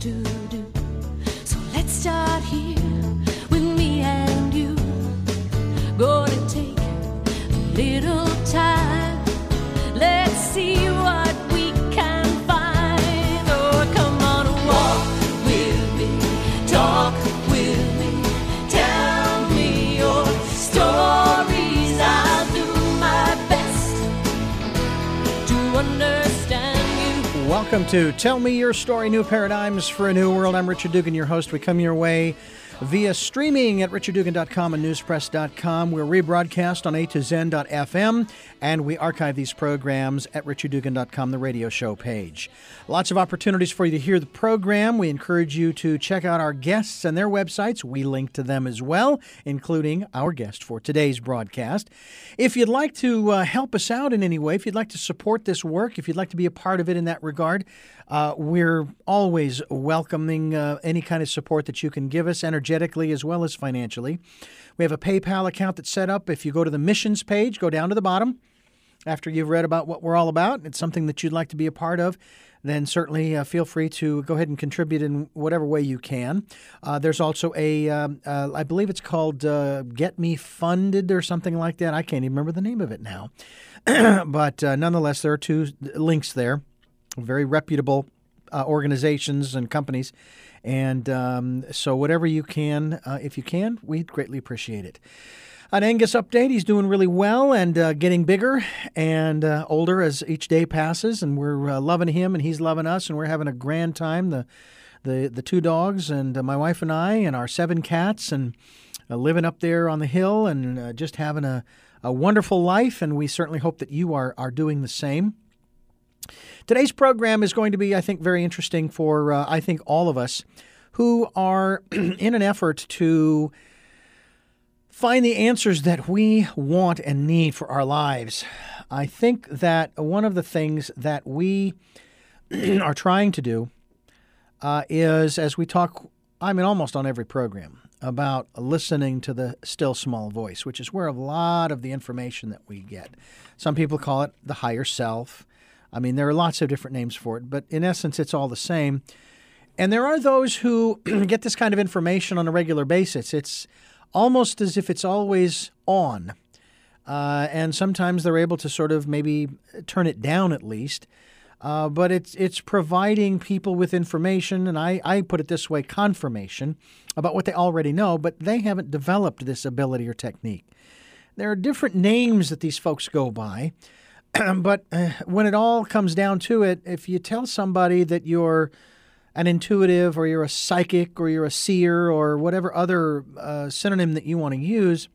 to do. So let's start here with me and you. Gonna take a little time. Let's see what we can find. Oh, come on, walk with me, talk with me, tell me your stories. I'll do my best to understand you. Welcome to Tell Me Your Story, New Paradigms for a New World. I'm Richard Dugan, your host. We come your way via streaming at richarddugan.com and newspress.com. We're rebroadcast on a2zen.fm, and we archive these programs at richarddugan.com, the radio show page. Lots of opportunities for you to hear the program. We encourage you to check out our guests and their websites. We link to them as well, including our guest for today's broadcast. If you'd like to help us out in any way, if you'd like to support this work, if you'd like to be a part of it in that regard, we're always welcoming any kind of support that you can give us energetically as well as financially. We have a PayPal account that's set up. If you go to the missions page, go down to the bottom. After you've read about what we're all about, it's something that you'd like to be a part of, then certainly feel free to go ahead and contribute in whatever way you can. There's also I believe it's called Get Me Funded or something like that. I can't even remember the name of it now. But nonetheless, there are two links there. Very reputable organizations and companies. And so whatever you can, if you can, we'd greatly appreciate it. An Angus update, he's doing really well and getting bigger and older as each day passes. And we're loving him and he's loving us. And we're having a grand time, the two dogs and my wife and I and our 7 cats and living up there on the hill and just having a wonderful life. And we certainly hope that you are doing the same. Today's program is going to be, I think, very interesting for, I think, all of us who are in an effort to find the answers that we want and need for our lives. I think that one of the things that we are trying to do is, as we talk, almost on every program, about listening to the still small voice, which is where a lot of the information that we get. Some people call it the higher self. There are lots of different names for it, but in essence, it's all the same. And there are those who get this kind of information on a regular basis. It's almost as if it's always on. And sometimes they're able to sort of maybe turn it down at least. But it's providing people with information, and I put it this way, confirmation about what they already know, but they haven't developed this ability or technique. There are different names that these folks go by. But when it all comes down to it, if you tell somebody that you're an intuitive or you're a psychic or you're a seer or whatever other synonym that you want to use,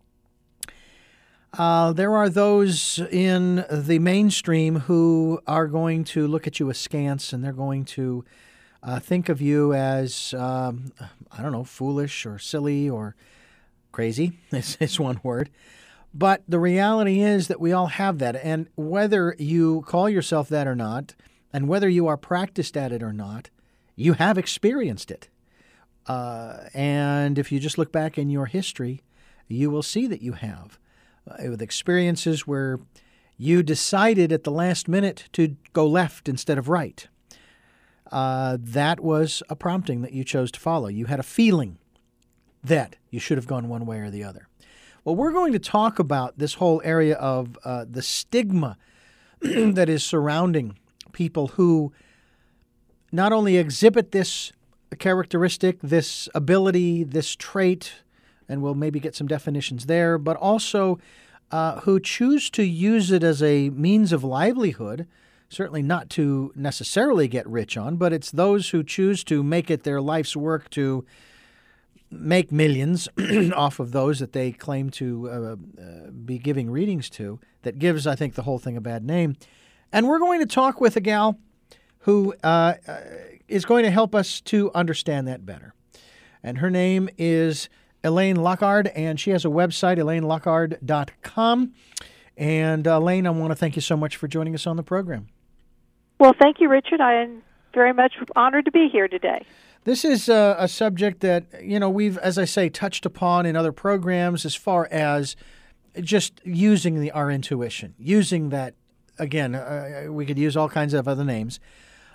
there are those in the mainstream who are going to look at you askance and they're going to think of you as, foolish or silly or crazy is one word. But the reality is that we all have that. And whether you call yourself that or not, and whether you are practiced at it or not, you have experienced it. And if you just look back in your history, you will see that you have. With experiences where you decided at the last minute to go left instead of right. That was a prompting that you chose to follow. You had a feeling that you should have gone one way or the other. Well, we're going to talk about this whole area of the stigma that is surrounding people who not only exhibit this characteristic, this ability, this trait, and we'll maybe get some definitions there, but also who choose to use it as a means of livelihood, certainly not to necessarily get rich on, but it's those who choose to make it their life's work to make millions off of those that they claim to be giving readings to, that gives, I think, the whole thing a bad name. And we're going to talk with a gal who is going to help us to understand that better. And her name is Elaine Lockard, and she has a website, ElaineLockard.com. And Elaine, I want to thank you so much for joining us on the program. Well, thank you, Richard. I am very much honored to be here today. This is a subject that, we've, as I say, touched upon in other programs as far as just using our intuition, using that, again, we could use all kinds of other names,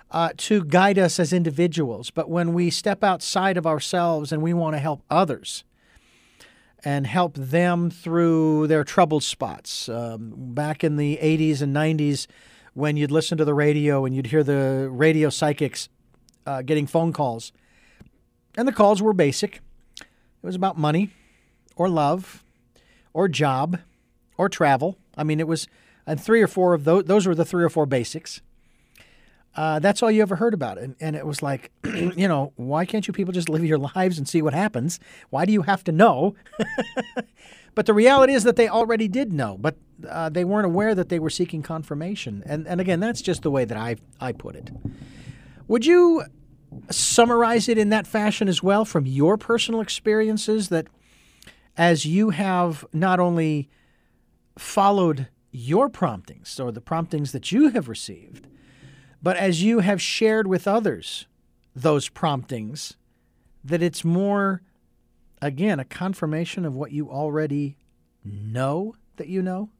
to guide us as individuals. But when we step outside of ourselves and we want to help others and help them through their troubled spots, back in the 80s and 90s, when you'd listen to the radio and you'd hear the radio psychics getting phone calls, and the calls were basic. It was about money or love or job or travel. I mean, it was three or four of those were the three or four basics. That's all you ever heard about it. And it was like, why can't you people just live your lives and see what happens? Why do you have to know? But the reality is that they already did know, but they weren't aware that they were seeking confirmation. And again, that's just the way that I put it. Would you summarize it in that fashion as well from your personal experiences, that as you have not only followed your promptings or the promptings that you have received, but as you have shared with others those promptings, that it's more, again, a confirmation of what you already know that you know?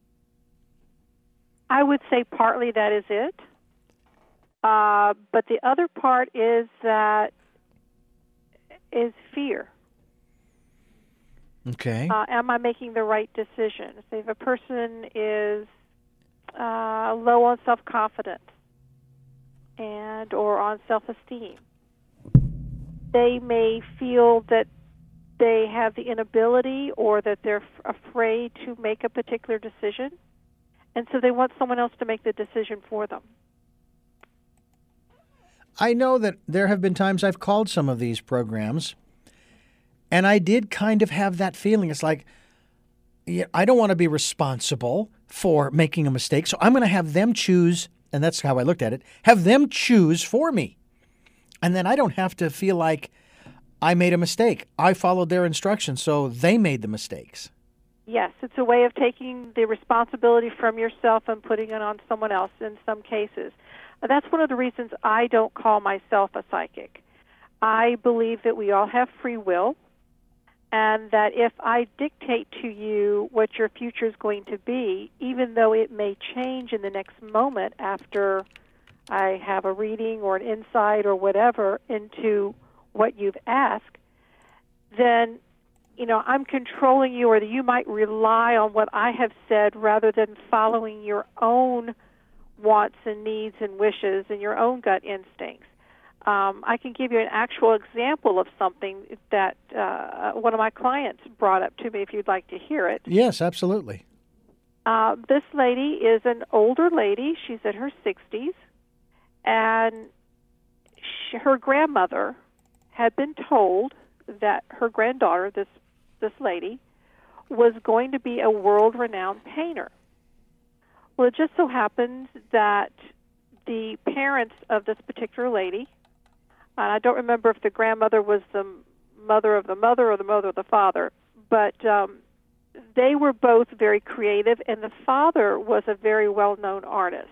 I would say partly that is it. But the other part is fear. Okay. Am I making the right decision? So if a person is low on self-confidence or on self-esteem, they may feel that they have the inability or that they're afraid to make a particular decision, and so they want someone else to make the decision for them. I know that there have been times I've called some of these programs, and I did kind of have that feeling. It's like, I don't want to be responsible for making a mistake, so I'm going to have them choose, and that's how I looked at it, have them choose for me. And then I don't have to feel like I made a mistake. I followed their instructions, so they made the mistakes. Yes, it's a way of taking the responsibility from yourself and putting it on someone else in some cases. That's one of the reasons I don't call myself a psychic. I believe that we all have free will, and that if I dictate to you what your future is going to be, even though it may change in the next moment after I have a reading or an insight or whatever into what you've asked, then I'm controlling you, or that you might rely on what I have said rather than following your own wants and needs and wishes and your own gut instincts. I can give you an actual example of something that one of my clients brought up to me, if you'd like to hear it. Yes, absolutely. This lady is an older lady. She's in her 60s, and her grandmother had been told that her granddaughter, this lady, was going to be a world-renowned painter. Well, it just so happens that the parents of this particular lady, and I don't remember if the grandmother was the mother of the mother or the mother of the father, but they were both very creative, and the father was a very well-known artist.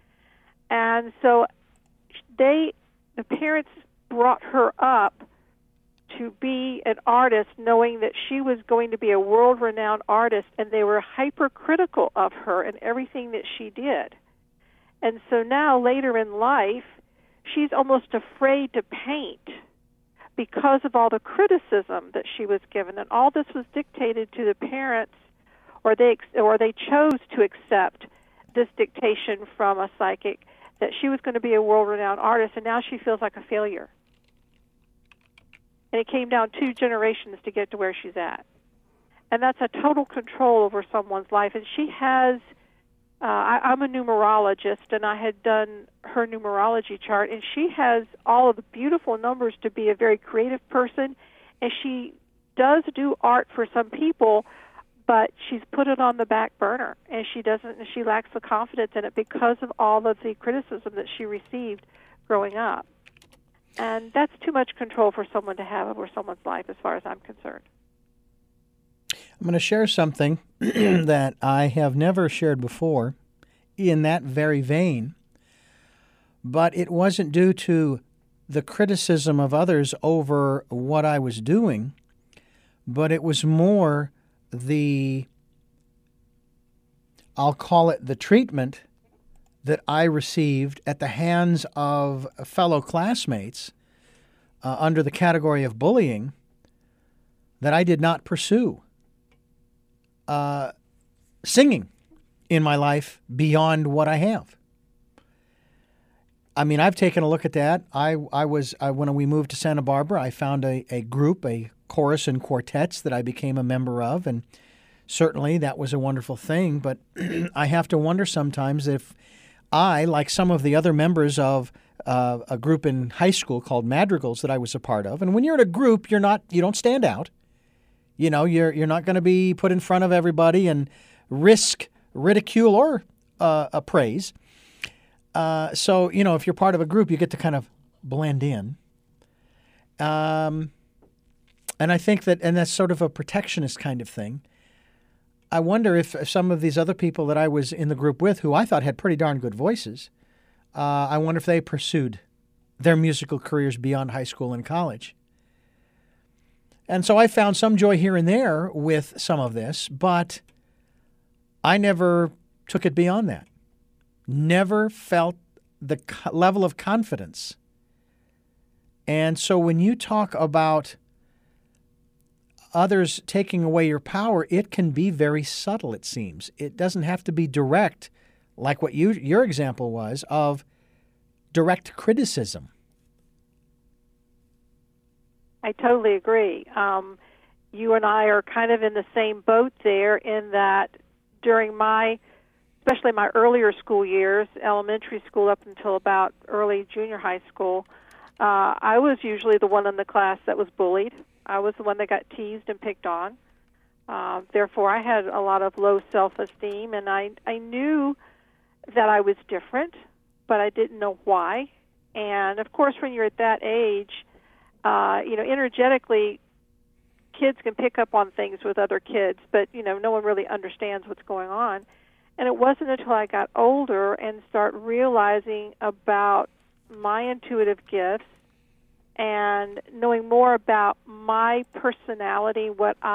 And so the parents brought her up to be an artist, knowing that she was going to be a world-renowned artist, and they were hypercritical of her and everything that she did. And so now, later in life, she's almost afraid to paint because of all the criticism that she was given. And all this was dictated to the parents, or they chose to accept this dictation from a psychic that she was going to be a world-renowned artist, and now she feels like a failure. And it came down 2 generations to get to where she's at. And that's a total control over someone's life. And she has, I'm a numerologist, and I had done her numerology chart, and she has all of the beautiful numbers to be a very creative person, and she does do art for some people, but she's put it on the back burner, and she lacks the confidence in it because of all of the criticism that she received growing up. And that's too much control for someone to have over someone's life, as far as I'm concerned. I'm going to share something that I have never shared before in that very vein, but it wasn't due to the criticism of others over what I was doing, but it was more I'll call it the treatment that I received at the hands of fellow classmates under the category of bullying that I did not pursue. Singing in my life beyond what I have. I mean, I've taken a look at that. When we moved to Santa Barbara, I found a group, a chorus and quartets that I became a member of, and certainly that was a wonderful thing. But I have to wonder sometimes if I, like some of the other members of a group in high school called Madrigals that I was a part of, and when you're in a group, you don't stand out. You know, you're not going to be put in front of everybody and risk ridicule or praise. So, you know, if you're part of a group, you get to kind of blend in. And I think that's sort of a protectionist kind of thing. I wonder if some of these other people that I was in the group with, who I thought had pretty darn good voices, I wonder if they pursued their musical careers beyond high school and college. And so I found some joy here and there with some of this, but I never took it beyond that. Never felt the level of confidence. And so when you talk about others taking away your power, it can be very subtle, it seems. It doesn't have to be direct, like what your example was, of direct criticism. I totally agree. You and I are kind of in the same boat there in that during especially my earlier school years, elementary school up until about early junior high school, I was usually the one in the class that was bullied. I was the one that got teased and picked on. Therefore, I had a lot of low self-esteem, and I knew that I was different, but I didn't know why. And, of course, when you're at that age, energetically, kids can pick up on things with other kids, but, no one really understands what's going on. And it wasn't until I got older and start realizing about my intuitive gifts and knowing more about my personality,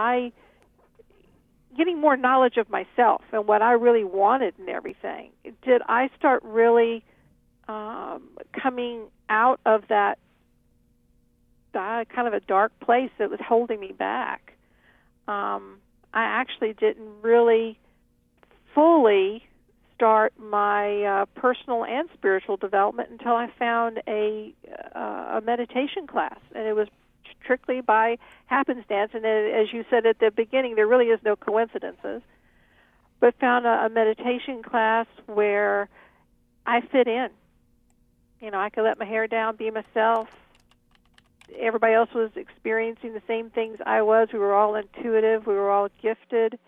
getting more knowledge of myself and what I really wanted and everything, did I start really coming out of that kind of a dark place that was holding me back. I actually didn't really fully start my personal and spiritual development until I found a meditation class, and it was strictly by happenstance. And as you said at the beginning, there really is no coincidences. But found a meditation class where I fit in. I could let my hair down, be myself. Everybody else was experiencing the same things I was. We were all intuitive. We were all gifted.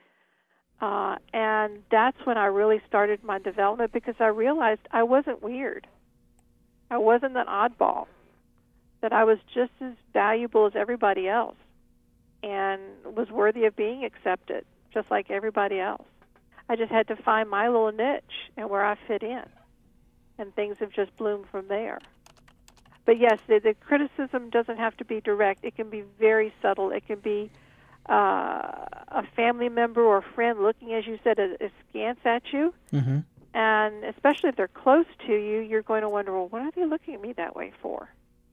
And that's when I really started my development, because I realized I wasn't weird. I wasn't an oddball, that I was just as valuable as everybody else and was worthy of being accepted, just like everybody else. I just had to find my little niche and where I fit in, and things have just bloomed from there. But yes, the criticism doesn't have to be direct. It can be very subtle. It can be a family member or friend looking, as you said, askance at you. Mm-hmm. And especially if they're close to you, you're going to wonder, well, what are they looking at me that way for?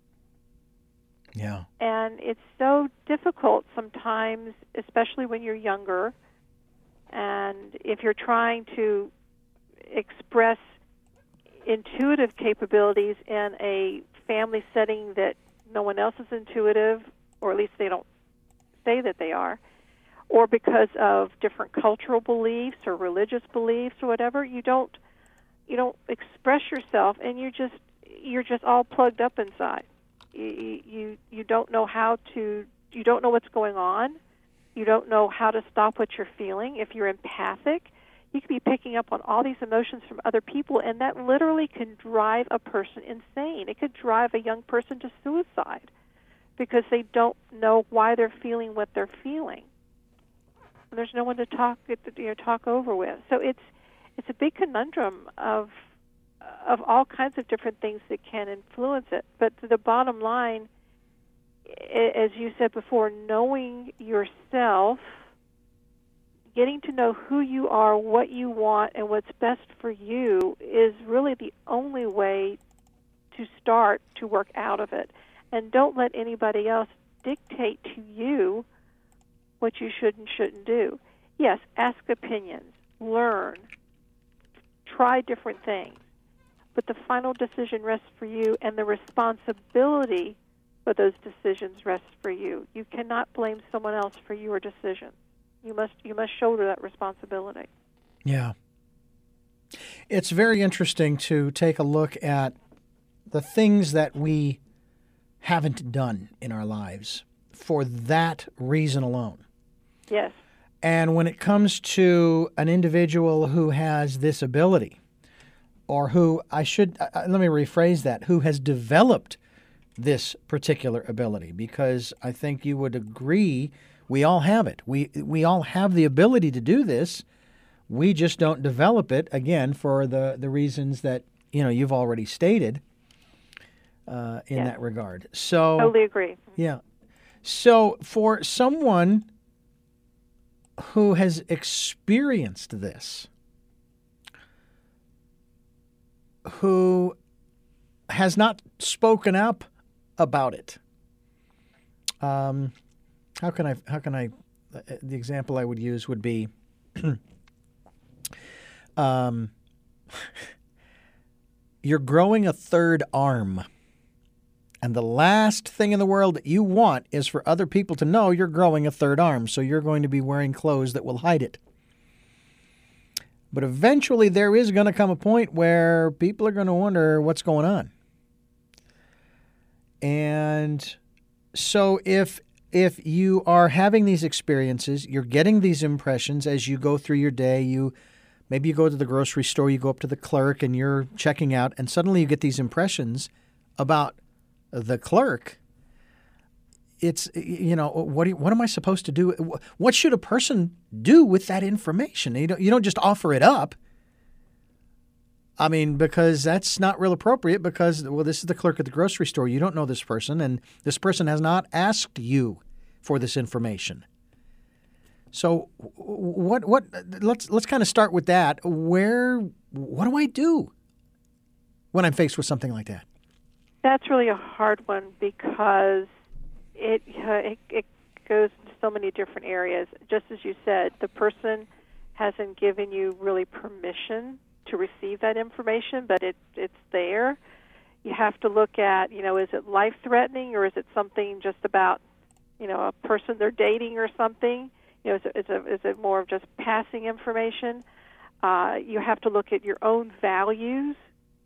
Yeah. And it's so difficult sometimes, especially when you're younger, and if you're trying to express intuitive capabilities in a family setting that no one else is intuitive, or at least they don't say that they are, or because of different cultural beliefs or religious beliefs or whatever, you don't express yourself, and you're just all plugged up inside. You don't know you don't know what's going on. You don't know how to stop what you're feeling. If you're empathic, you could be picking up on all these emotions from other people, and that literally can drive a person insane. It could drive a young person to suicide because they don't know why they're feeling what they're feeling. And there's no one to talk over with. So it's a big conundrum of all kinds of different things that can influence it. But the bottom line, as you said before, knowing yourself, getting to know who you are, what you want, and what's best for you is really the only way to start to work out of it. And don't let anybody else dictate to you what you should and shouldn't do. Yes, ask opinions, learn, try different things, but the final decision rests for you, and the responsibility for those decisions rests for you. You cannot blame someone else for your decision. You must shoulder that responsibility. Yeah. It's very interesting to take a look at the things that we haven't done in our lives for that reason alone. Yes. And when it comes to an individual who has this ability, or who let me rephrase that, who has developed this particular ability, because I think you would agree we all have it. We all have the ability to do this. We just don't develop it, again, for the reasons that you've already stated in that regard. So Totally agree. Yeah. So for someone who has experienced this, who has not spoken up about it, how can I the example I would use would be you're growing a third arm, and the last thing in the world that you want is for other people to know you're growing a third arm, so you're going to be wearing clothes that will hide it. But eventually there is going to come a point where people are going to wonder what's going on. And so if you are having these experiences, you're getting these impressions as you go through your day, maybe you go to the grocery store, you go up to the clerk and you're checking out, and suddenly you get these impressions about the clerk. It's, what am I supposed to do? What should a person do with that information? You don't just offer it up. I mean, because that's not real appropriate, because, this is the clerk at the grocery store. You don't know this person, and this person has not asked you for this information. So let's kind of start with that. What do I do when I'm faced with something like that? That's really a hard one, because it goes into so many different areas. Just as you said, the person hasn't given you really permission to receive that information, but it's there. You have to look at, is it life-threatening, or is it something just about, a person they're dating or something? Is it more of just passing information? You have to look at your own values.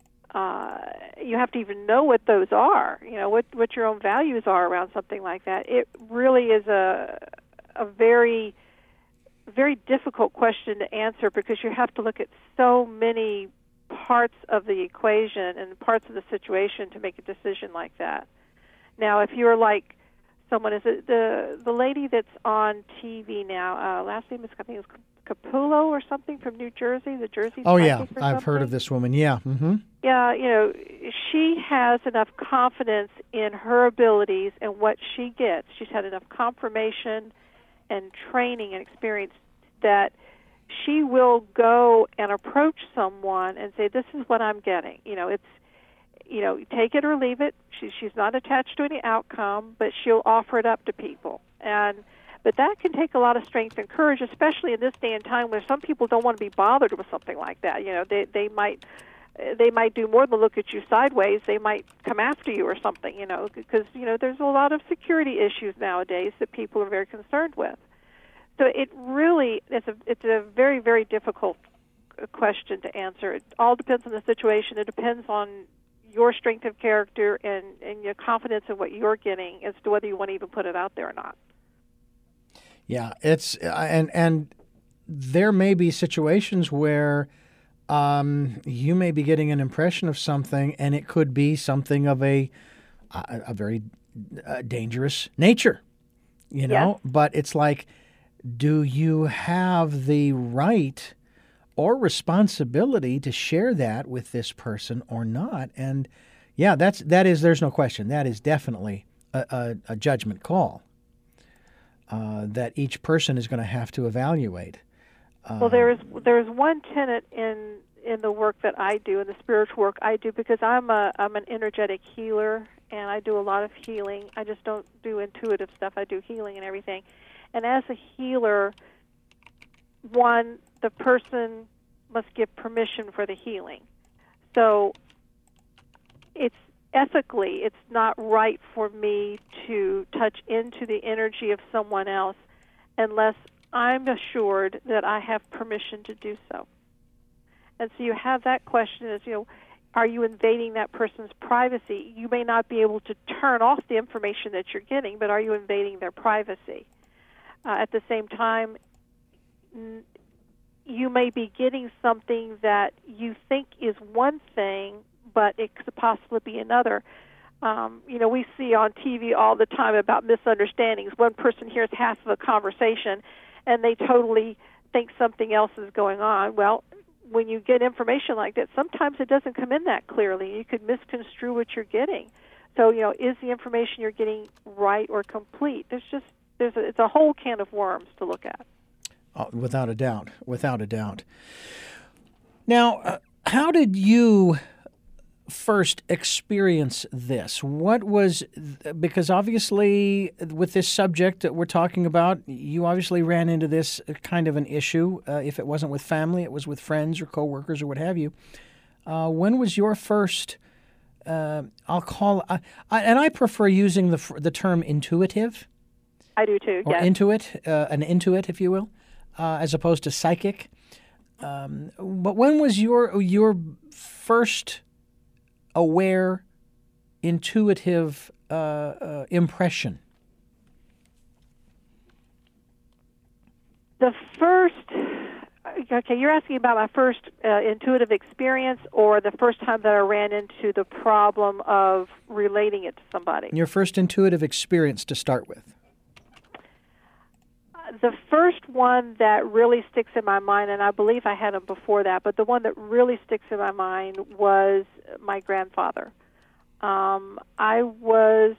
You have to even know what those are, what your own values are around something like that. It really is a very, very difficult question to answer, because you have to look at so many parts of the equation and parts of the situation to make a decision like that. Now, if you're like someone, is it the lady that's on TV now, last name is, I think it's Capullo or something, from New Jersey, the Jersey. Oh yeah, I've heard of this woman. Yeah. Mm-hmm. Yeah, she has enough confidence in her abilities and what she gets. She's had enough confirmation and training and experience that she will go and approach someone and say, "This is what I'm getting." It's take it or leave it. She's not attached to any outcome, but she'll offer it up to people. But that can take a lot of strength and courage, especially in this day and time where some people don't want to be bothered with something like that. They might do more than look at you sideways. They might come after you or something, because there's a lot of security issues nowadays that people are very concerned with. So it really it's a very, very difficult question to answer. It all depends on the situation. It depends on your strength of character and your confidence in what you're getting as to whether you want to even put it out there or not. Yeah, it's and there may be situations where you may be getting an impression of something, and it could be something of a very dangerous nature, Yes. But it's like, do you have the right or responsibility to share that with this person or not? And yeah, there's no question. That is definitely a judgment call that each person is going to have to evaluate. Well, there's one tenet in the work that I do, in the spiritual work I do, because I'm an energetic healer, and I do a lot of healing. I just don't do intuitive stuff. I do healing and everything. And as a healer, the person must give permission for the healing. So it's not right for me to touch into the energy of someone else unless I'm assured that I have permission to do so. And so you have that question is, are you invading that person's privacy? You may not be able to turn off the information that you're getting, but are you invading their privacy? At the same time, you may be getting something that you think is one thing, but it could possibly be another. We see on TV all the time about misunderstandings. One person hears half of a conversation, and they totally think something else is going on. Well, when you get information like that, sometimes it doesn't come in that clearly. You could misconstrue what you're getting. So, is the information you're getting right or complete? It's a whole can of worms to look at. Without a doubt. Now, how did you first experience this? Because obviously with this subject that we're talking about, you obviously ran into this kind of an issue. If it wasn't with family, it was with friends or coworkers or what have you. When was your first, and I prefer using the term intuitive. I do too, or yes. An intuit, if you will, as opposed to psychic. But when was your first aware, intuitive impression? The first, okay, you're asking about my first intuitive experience, or the first time that I ran into the problem of relating it to somebody? Your first intuitive experience to start with. The first one that really sticks in my mind, and I believe I had them before that, but the one that really sticks in my mind was my grandfather. I was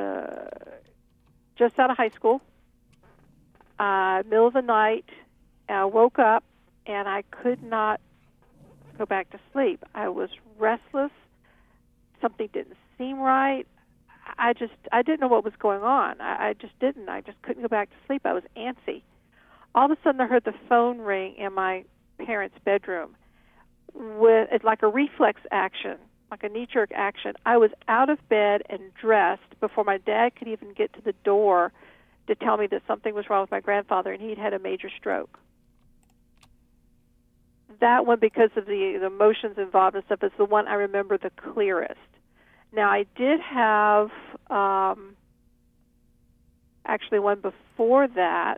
just out of high school, middle of the night. I woke up, and I could not go back to sleep. I was restless. Something didn't seem right. I didn't know what was going on. I just didn't. I just couldn't go back to sleep. I was antsy. All of a sudden, I heard the phone ring in my parents' bedroom. It's like a reflex action, like a knee-jerk action. I was out of bed and dressed before my dad could even get to the door to tell me that something was wrong with my grandfather, and he'd had a major stroke. That one, because of the emotions involved and stuff, is the one I remember the clearest. Now, I did have actually one before that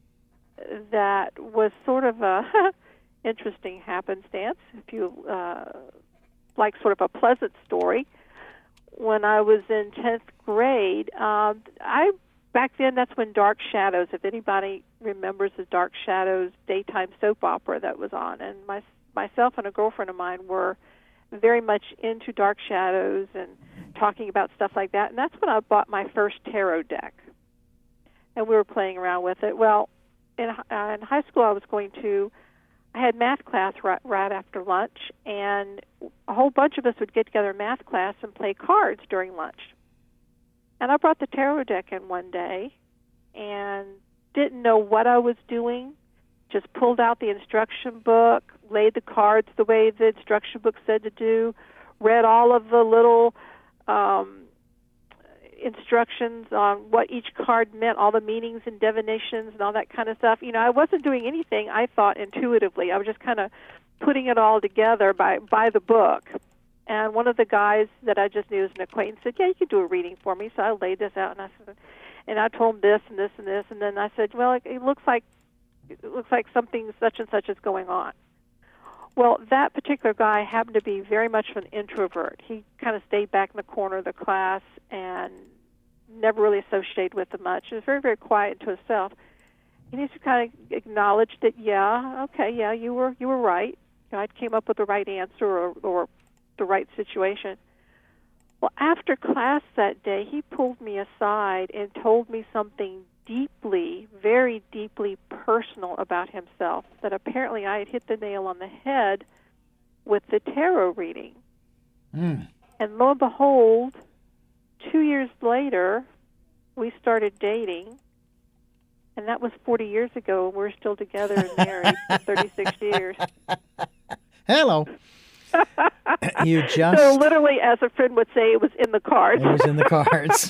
was sort of a interesting happenstance, if you like sort of a pleasant story. When I was in 10th grade, back then that's when Dark Shadows, if anybody remembers the Dark Shadows daytime soap opera that was on, and myself and a girlfriend of mine were very much into Dark Shadows and talking about stuff like that. And that's when I bought my first tarot deck. And we were playing around with it. Well, in high school I had math class right after lunch, and a whole bunch of us would get together in math class and play cards during lunch. And I brought the tarot deck in one day and didn't know what I was doing. Just pulled out the instruction book, laid the cards the way the instruction book said to do, read all of the little instructions on what each card meant, all the meanings and divinations and all that kind of stuff. I wasn't doing anything, I thought, intuitively. I was just kind of putting it all together by the book. And one of the guys that I just knew as an acquaintance said, "Yeah, you could do a reading for me." So I laid this out, and I told him this and this and this, and then I said, "Well, it looks like something such and such is going on." Well, that particular guy happened to be very much of an introvert. He kind of stayed back in the corner of the class and never really associated with them much. He was very, very quiet to himself. And he just kind of acknowledged that, you were right. I came up with the right answer or the right situation. Well, after class that day, he pulled me aside and told me something deeply, very deeply personal about himself that apparently I had hit the nail on the head with the tarot reading. Mm. And lo and behold, 2 years later, we started dating, and that was 40 years ago, and we're still together and married for 36 years. Hello. You just... So literally, as a friend would say, it was in the cards. It was in the cards.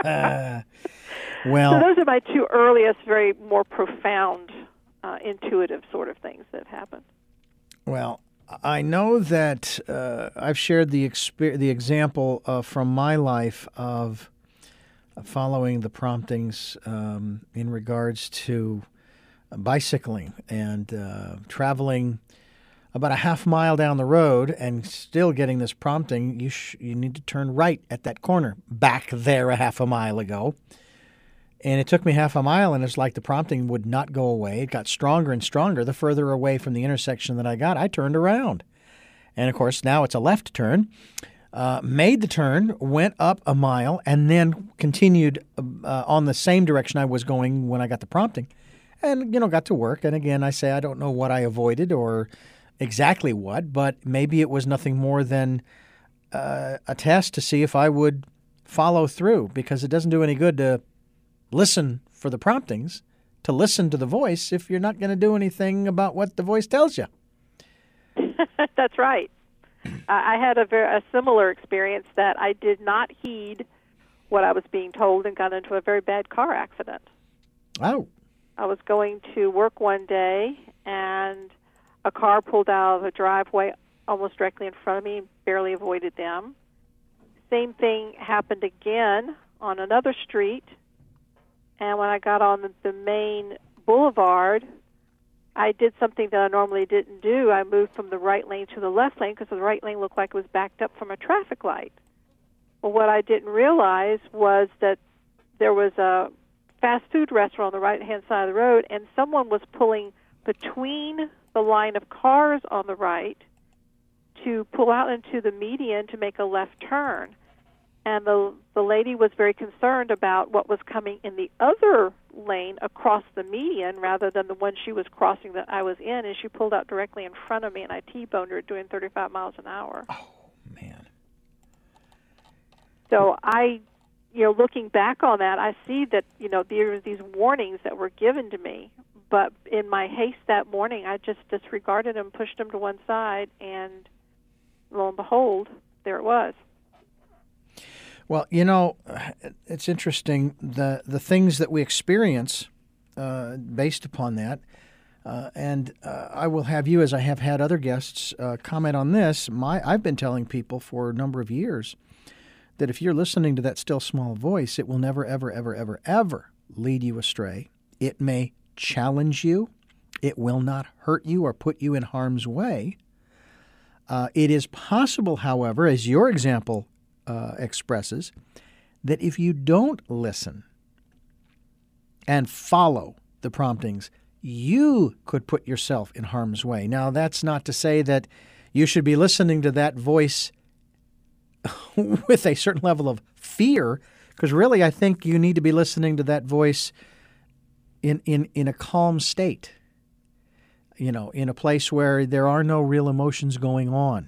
Well, so those are my two earliest, very more profound, intuitive sort of things that have happened. Well, I know that I've shared the example from my life of following the promptings in regards to bicycling and traveling about a half mile down the road and still getting this prompting, you need to turn right at that corner back there a half a mile ago. And it took me half a mile, and it's like the prompting would not go away. It got stronger and stronger. The further away from the intersection that I got, I turned around. And, of course, now it's a left turn. Made the turn, went up a mile, and then continued on the same direction I was going when I got the prompting. And, got to work. And, again, I say I don't know what I avoided or exactly what, but maybe it was nothing more than a test to see if I would follow through, because it doesn't do any good to listen for the promptings, to listen to the voice if you're not going to do anything about what the voice tells you. That's right. I had a similar experience that I did not heed what I was being told and got into a very bad car accident. Oh. I was going to work one day, and a car pulled out of a driveway almost directly in front of me, barely avoided them. Same thing happened again on another street, and when I got on the main boulevard, I did something that I normally didn't do. I moved from the right lane to the left lane because the right lane looked like it was backed up from a traffic light. Well, what I didn't realize was that there was a fast food restaurant on the right-hand side of the road, and someone was pulling between the line of cars on the right to pull out into the median to make a left turn. And the lady was very concerned about what was coming in the other lane across the median rather than the one she was crossing that I was in, and she pulled out directly in front of me, and I T-boned her doing 35 miles an hour. Oh, man. So looking back on that, I see that, there were these warnings that were given to me, but in my haste that morning, I just disregarded them, pushed them to one side, and lo and behold, there it was. Well, it's interesting, the things that we experience based upon that. And I will have you, as I have had other guests, comment on this. I've been telling people for a number of years that if you're listening to that still small voice, it will never, ever, ever, ever, ever lead you astray. It may challenge you. It will not hurt you or put you in harm's way. It is possible, however, as your example expresses, that if you don't listen and follow the promptings, you could put yourself in harm's way. Now, that's not to say that you should be listening to that voice with a certain level of fear, because really I think you need to be listening to that voice in a calm state, in a place where there are no real emotions going on.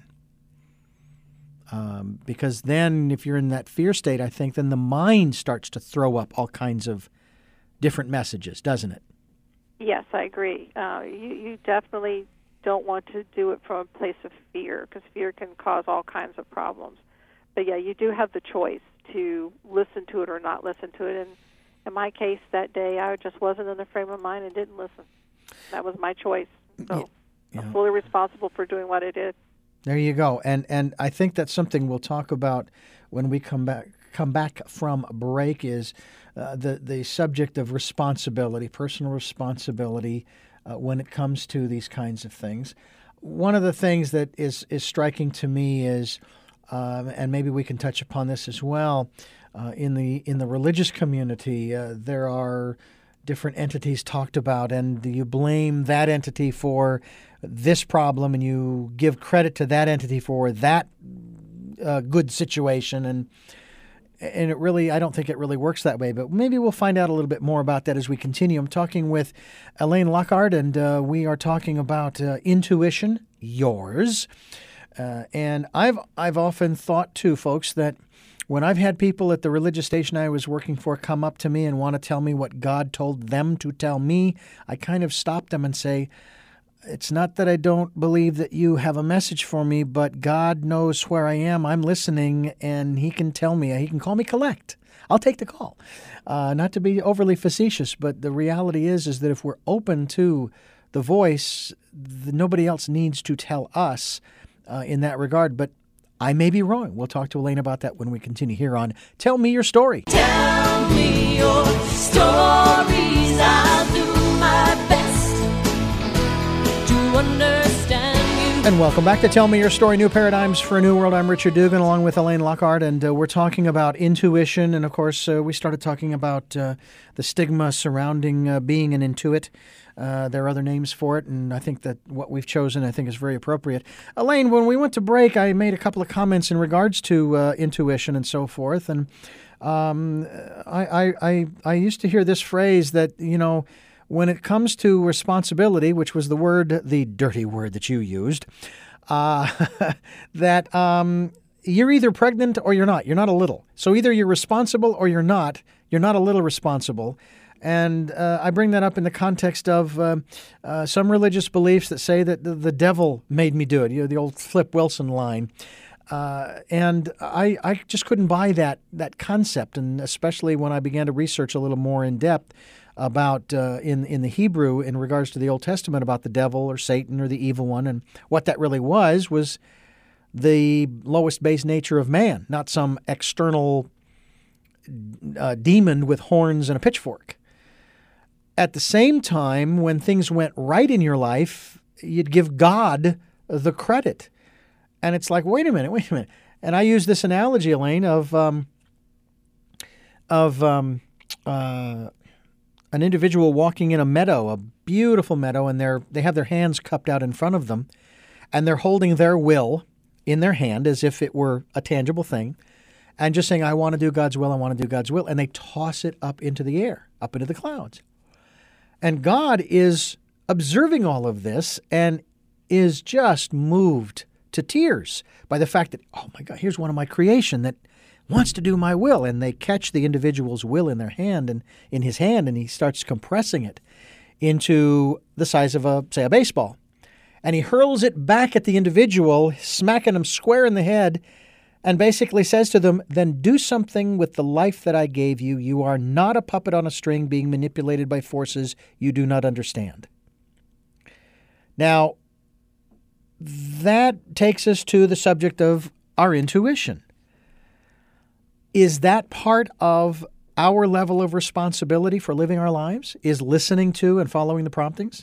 Because then if you're in that fear state, I think then the mind starts to throw up all kinds of different messages, doesn't it? Yes, I agree. You definitely don't want to do it from a place of fear, because fear can cause all kinds of problems. But yeah, you do have the choice to listen to it or not listen to it. And in my case that day, I just wasn't in the frame of mind and didn't listen. That was my choice. So I'm fully responsible for doing what I did. There you go. And I think that's something we'll talk about when we come back from break is the subject of responsibility, personal responsibility when it comes to these kinds of things. One of the things that is striking to me is, and maybe we can touch upon this as well, in the religious community, there are different entities talked about, and you blame that entity for this problem, and you give credit to that entity for that good situation. And it really, I don't think it really works that way, but maybe we'll find out a little bit more about that as we continue. I'm talking with Elaine Lockhart, and we are talking about intuition, yours. And I've often thought too, folks, that when I've had people at the religious station I was working for come up to me and want to tell me what God told them to tell me, I kind of stop them and say, it's not that I don't believe that you have a message for me, but God knows where I am. I'm listening, and He can tell me. He can call me collect. I'll take the call. Not to be overly facetious, but the reality is that if we're open to the voice, nobody else needs to tell us in that regard. But I may be wrong. We'll talk to Elaine about that when we continue here on Tell Me Your Story. Tell me your stories. I'll do my best to understand you. And welcome back to Tell Me Your Story, New Paradigms for a New World. I'm Richard Dugan along with Elaine Lockhart, and we're talking about intuition. And, of course, we started talking about the stigma surrounding being an intuit. There are other names for it, and I think that what we've chosen, I think, is very appropriate. Elaine, when we went to break, I made a couple of comments in regards to intuition and so forth, and I used to hear this phrase that, when it comes to responsibility, which was the dirty word that you used, that you're either pregnant or you're not. You're not a little. So either you're responsible or you're not. You're not a little responsible. And I bring that up in the context of some religious beliefs that say that the devil made me do it, the old Flip Wilson line. And I just couldn't buy that concept, and especially when I began to research a little more in depth about in the Hebrew in regards to the Old Testament about the devil or Satan or the evil one, and what that really was the lowest base nature of man, not some external demon with horns and a pitchfork. At the same time, when things went right in your life, you'd give God the credit. And it's like, wait a minute. And I use this analogy, Elaine, of an individual walking in a meadow, a beautiful meadow, and they have their hands cupped out in front of them, and they're holding their will in their hand as if it were a tangible thing, and just saying, I want to do God's will, I want to do God's will, and they toss it up into the air, up into the clouds. And God is observing all of this and is just moved to tears by the fact that, oh my God, here's one of my creation that wants to do my will. And they catch the individual's will in their hand and in his hand, and he starts compressing it into the size of a baseball. And he hurls it back at the individual, smacking them square in the head, and basically says to them, then do something with the life that I gave you. You are not a puppet on a string being manipulated by forces you do not understand. Now, that takes us to the subject of our intuition. Is that part of our level of responsibility for living our lives? Is listening to and following the promptings?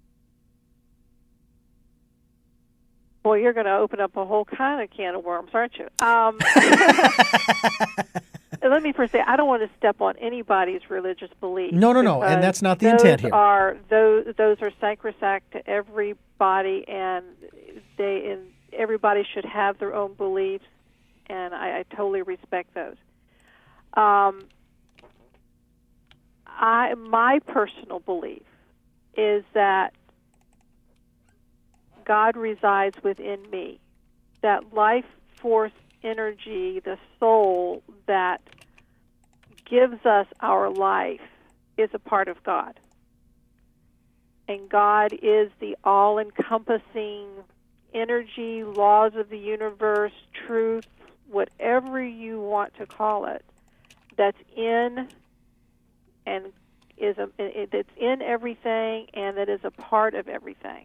Well, you're going to open up a whole kind of can of worms, aren't you? Let me first say, I don't want to step on anybody's religious beliefs. No, and that's not the intent here. Those are sacrosanct to everybody, and everybody should have their own beliefs, and I totally respect those. My personal belief is that God resides within me. That life force energy, the soul that gives us our life, is a part of God. And God is the all-encompassing energy, laws of the universe, truth, whatever you want to call it, that's in and that's in everything, and that is a part of everything.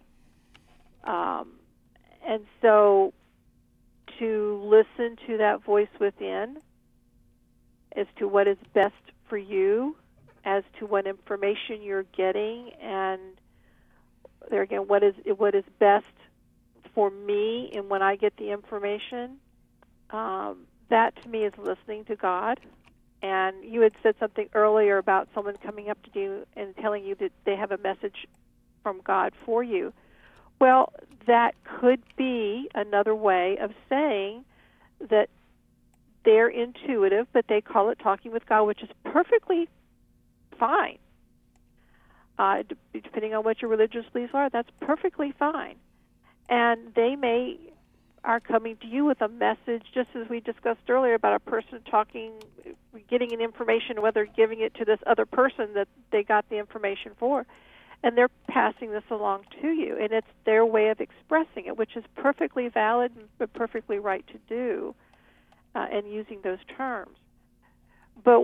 And so to listen to that voice within as to what is best for you, as to what information you're getting, and there again, what is best for me, and when I get the information, that to me is listening to God. And you had said something earlier about someone coming up to you and telling you that they have a message from God for you. Well, that could be another way of saying that they're intuitive, but they call it talking with God, which is perfectly fine. Depending on what your religious beliefs are, that's perfectly fine. And they are coming to you with a message, just as we discussed earlier about a person getting an information, whether giving it to this other person that they got the information for, and they're passing this along to you, and it's their way of expressing it, which is perfectly valid and perfectly right to do, and using those terms. But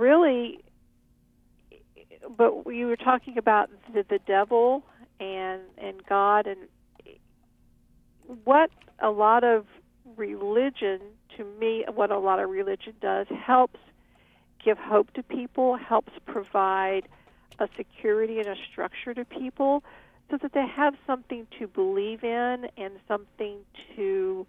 you were talking about the devil and God, and what a lot of religion, to me, what a lot of religion does, helps give hope to people, helps provide a security and a structure to people so that they have something to believe in and something to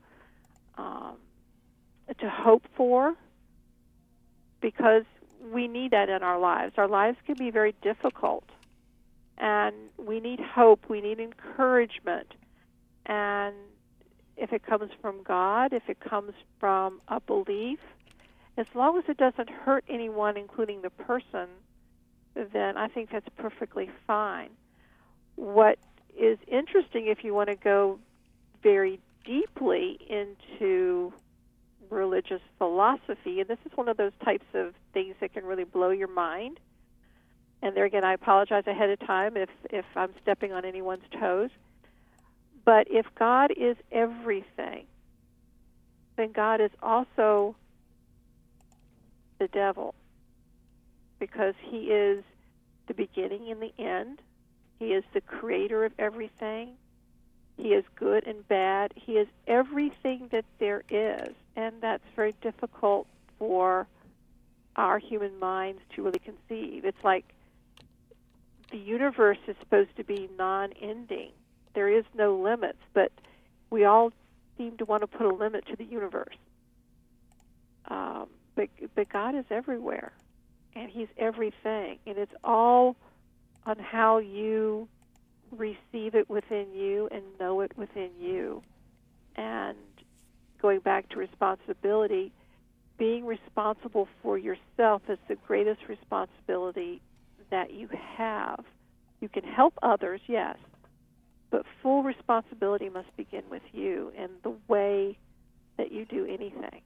hope for, because we need that in our lives. Our lives can be very difficult, and we need hope, we need encouragement. And if it comes from God, if it comes from a belief, as long as it doesn't hurt anyone, including the person, then I think that's perfectly fine. What is interesting, if you want to go very deeply into religious philosophy, and this is one of those types of things that can really blow your mind, and there again, I apologize ahead of time if I'm stepping on anyone's toes, but if God is everything, then God is also the devil, because he is the beginning and the end. He is the creator of everything. He is good and bad. He is everything that there is, and that's very difficult for our human minds to really conceive. It's like the universe is supposed to be non-ending. There is no limits, but we all seem to want to put a limit to the universe. But God is everywhere, and he's everything, and it's all on how you receive it within you and know it within you. And going back to responsibility, being responsible for yourself is the greatest responsibility that you have. You can help others, yes, but full responsibility must begin with you and the way that you do anything.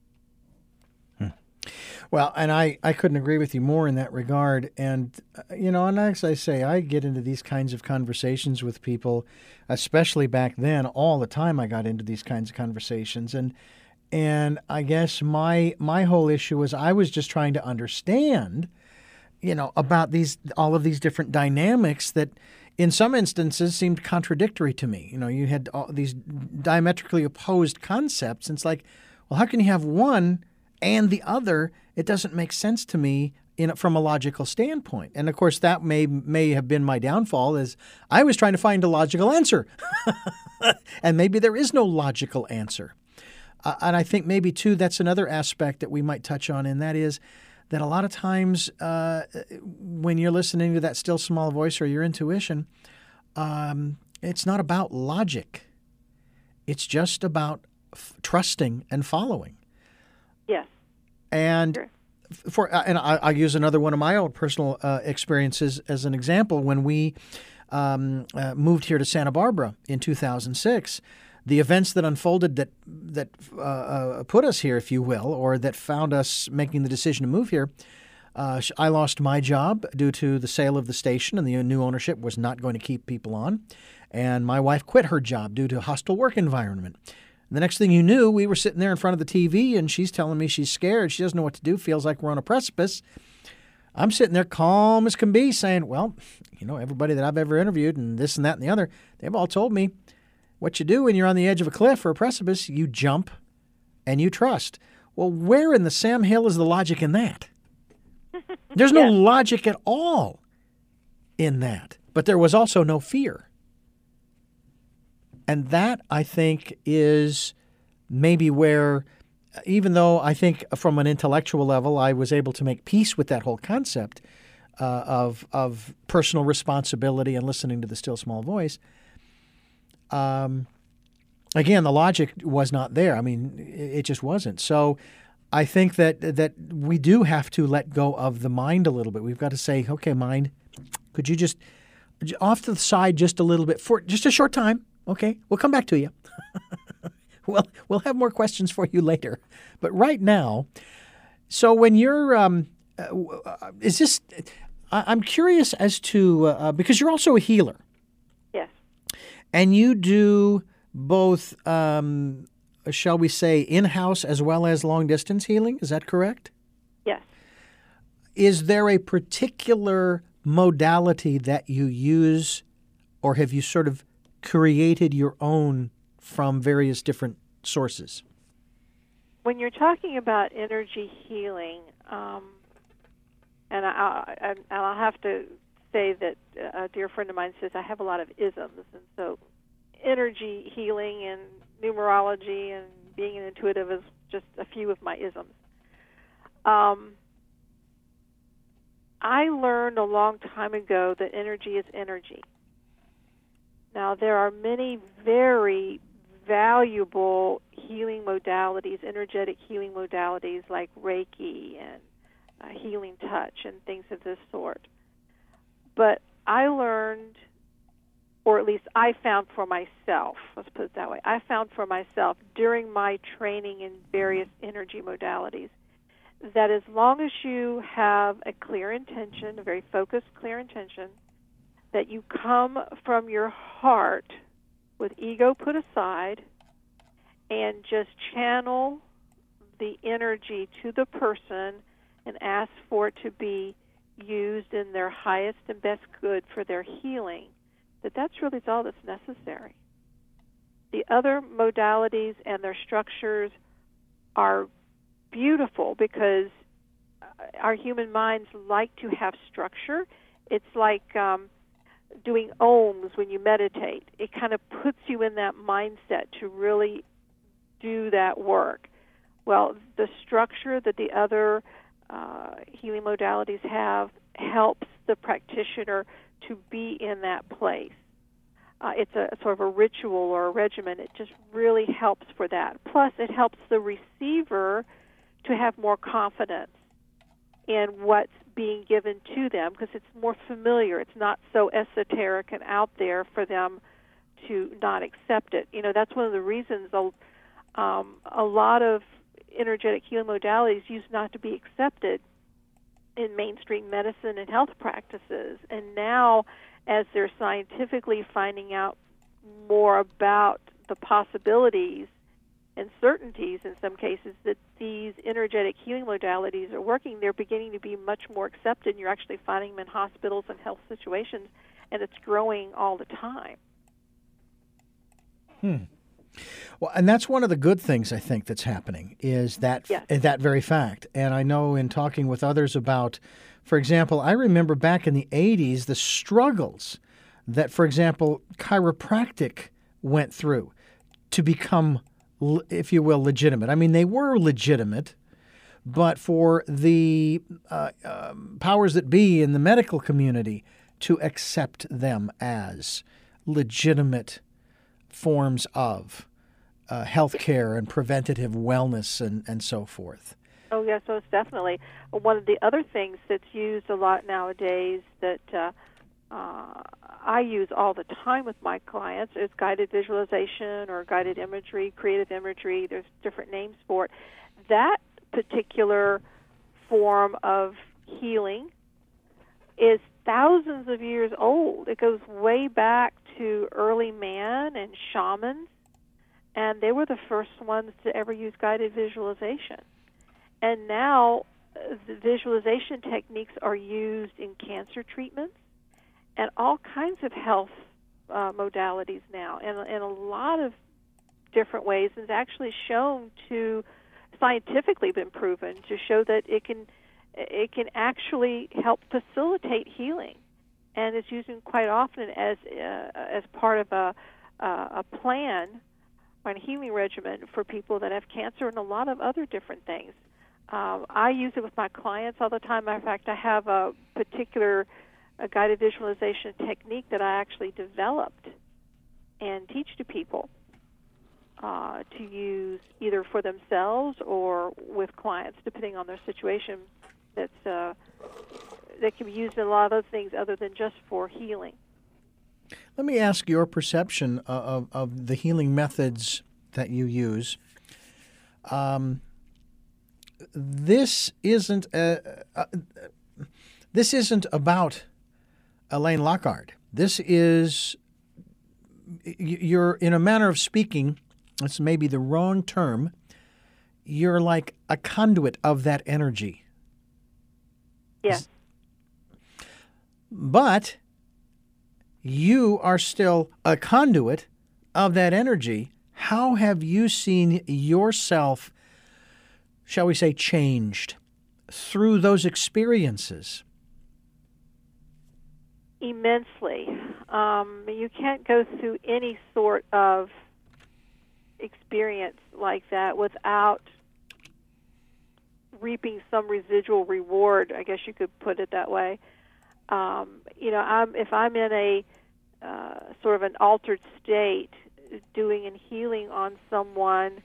Well, and I couldn't agree with you more in that regard. And, and as I say, I get into these kinds of conversations with people, especially back then, all the time I got into these kinds of conversations. And I guess my whole issue was I was just trying to understand, about all of these different dynamics that in some instances seemed contradictory to me. You had all these diametrically opposed concepts. And it's like, well, how can you have one and the other? It doesn't make sense to me from a logical standpoint. And of course, that may have been my downfall, is I was trying to find a logical answer. And maybe there is no logical answer. And I think maybe, too, that's another aspect that we might touch on, and that is that a lot of times when you're listening to that still small voice or your intuition, it's not about logic. It's just about trusting and following. Yes. And sure. I'll use another one of my own personal experiences as an example. When we moved here to Santa Barbara in 2006, the events that unfolded that put us here, if you will, or that found us making the decision to move here, I lost my job due to the sale of the station, and the new ownership was not going to keep people on. And my wife quit her job due to a hostile work environment. The next thing you knew, we were sitting there in front of the TV, and she's telling me she's scared. She doesn't know what to do, feels like we're on a precipice. I'm sitting there calm as can be saying, well, everybody that I've ever interviewed and this and that and the other, they've all told me what you do when you're on the edge of a cliff or a precipice, you jump and you trust. Well, where in the Sam Hill is the logic in that? There's no logic at all in that. But there was also no fear. And that, I think, is maybe where, even though I think from an intellectual level I was able to make peace with that whole concept of personal responsibility and listening to the still small voice, again, the logic was not there. I mean, it just wasn't. So I think that we do have to let go of the mind a little bit. We've got to say, okay, mind, could you just off to the side just a little bit for just a short time? Okay, we'll come back to you. We'll have more questions for you later. But right now, so when you're, is this? I'm curious as to because you're also a healer. Yes. And you do both, shall we say, in-house as well as long-distance healing. Is that correct? Yes. Is there a particular modality that you use, or have you sort of created your own from various different sources? When you're talking about energy healing, and I'll have to say that a dear friend of mine says I have a lot of isms, and so energy healing and numerology and being an intuitive is just a few of my isms. I learned a long time ago that energy is energy. Now, there are many very valuable healing modalities, energetic healing modalities like Reiki and healing touch and things of this sort. But I learned, or at least I found for myself, let's put it that way, I found for myself during my training in various energy modalities that as long as you have a clear intention, a very focused, clear intention, that you come from your heart with ego put aside and just channel the energy to the person and ask for it to be used in their highest and best good for their healing, that's really all that's necessary. The other modalities and their structures are beautiful because our human minds like to have structure. It's like doing ohms when you meditate. It kind of puts you in that mindset to really do that work. Well, the structure that the other healing modalities have helps the practitioner to be in that place. It's a sort of a ritual or a regimen. It just really helps for that. Plus, it helps the receiver to have more confidence in what's being given to them because it's more familiar. It's not so esoteric and out there for them to not accept it. You know, that's one of the reasons a lot of energetic healing modalities used not to be accepted in mainstream medicine and health practices. And now, as they're scientifically finding out more about the possibilities and certainties in some cases that these energetic healing modalities are working, they're beginning to be much more accepted. And you're actually finding them in hospitals and health situations, and it's growing all the time. Well, and that's one of the good things I think that's happening is that that very fact. And I know in talking with others about, for example, I remember back in the 80s the struggles that, for example, chiropractic went through to become, if you will, legitimate. I mean, they were legitimate, but for the powers that be in the medical community to accept them as legitimate forms of health care and preventative wellness and so forth. Oh, yes, most definitely. One of the other things that's used a lot nowadays that I use all the time with my clients is guided visualization or guided imagery, creative imagery. There's different names for it. That particular form of healing is thousands of years old. It goes way back to early man and shamans, and they were the first ones to ever use guided visualization. And now the visualization techniques are used in cancer treatments and all kinds of health modalities now, and in a lot of different ways. It's actually shown to, scientifically been proven to show that it can actually help facilitate healing, and it's used quite often as part of a plan or a healing regimen for people that have cancer and a lot of other different things. I use it with my clients all the time. Matter of fact, I have a particular guided visualization technique that I actually developed and teach to people. to use either for themselves or with clients, depending on their situation. That can be used in a lot of other things other than just for healing. Let me ask your perception of the healing methods that you use. This isn't about Elaine Lockhart. This is, you're, in a manner of speaking, that's maybe the wrong term, you're like a conduit of that energy. Yes. But you are still a conduit of that energy. How have you seen yourself, shall we say, changed through those experiences? Immensely. You can't go through any sort of experience like that without reaping some residual reward, I guess you could put it that way. If I'm in a sort of an altered state, doing and healing on someone,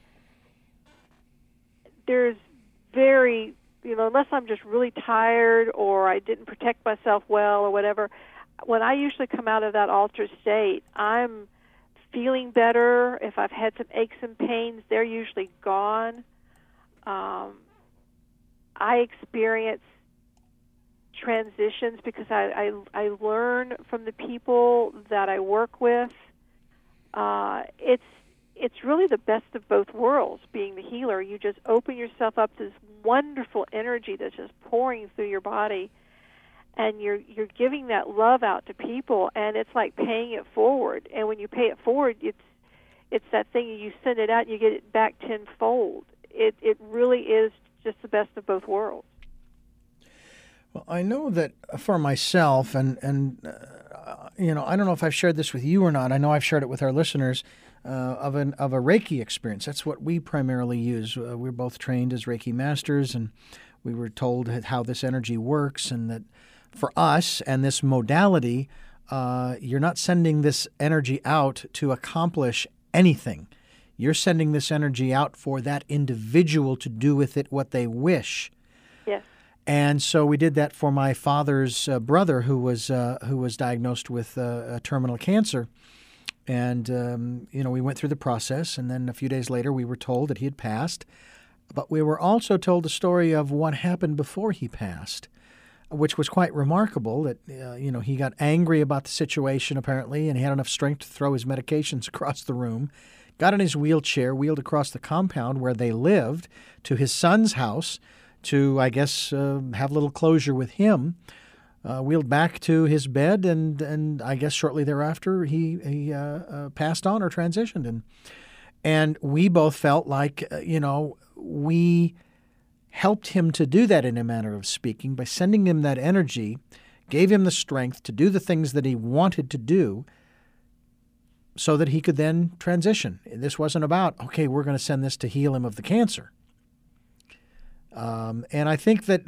there's very, unless I'm just really tired or I didn't protect myself well or whatever, when I usually come out of that altered state, I'm feeling better. If I've had some aches and pains, they're usually gone. I experience transitions because I learn from the people that I work with. It's really the best of both worlds, being the healer. You just open yourself up to this wonderful energy that's just pouring through your body, and you're giving that love out to people, and it's like paying it forward. And when you pay it forward, it's that thing, you send it out and you get it back tenfold. It really is just the best of both worlds. Well, I know that for myself, and I don't know if I've shared this with you or not. I know I've shared it with our listeners of a Reiki experience. That's what we primarily use. We're both trained as Reiki masters, and we were told how this energy works, and that for us and this modality, you're not sending this energy out to accomplish anything. You're sending this energy out for that individual to do with it what they wish. Yes. And so we did that for my father's brother, who was diagnosed with terminal cancer. And we went through the process, and then a few days later we were told that he had passed. But we were also told the story of what happened before he passed, which was quite remarkable. That he got angry about the situation apparently, and he had enough strength to throw his medications across the room. Got in his wheelchair, wheeled across the compound where they lived to his son's house to, I guess, have a little closure with him. Wheeled back to his bed, and I guess shortly thereafter he passed on or transitioned. And we both felt like, we helped him to do that, in a manner of speaking, by sending him that energy, gave him the strength to do the things that he wanted to do, so that he could then transition. This wasn't about, okay, we're going to send this to heal him of the cancer. And I think that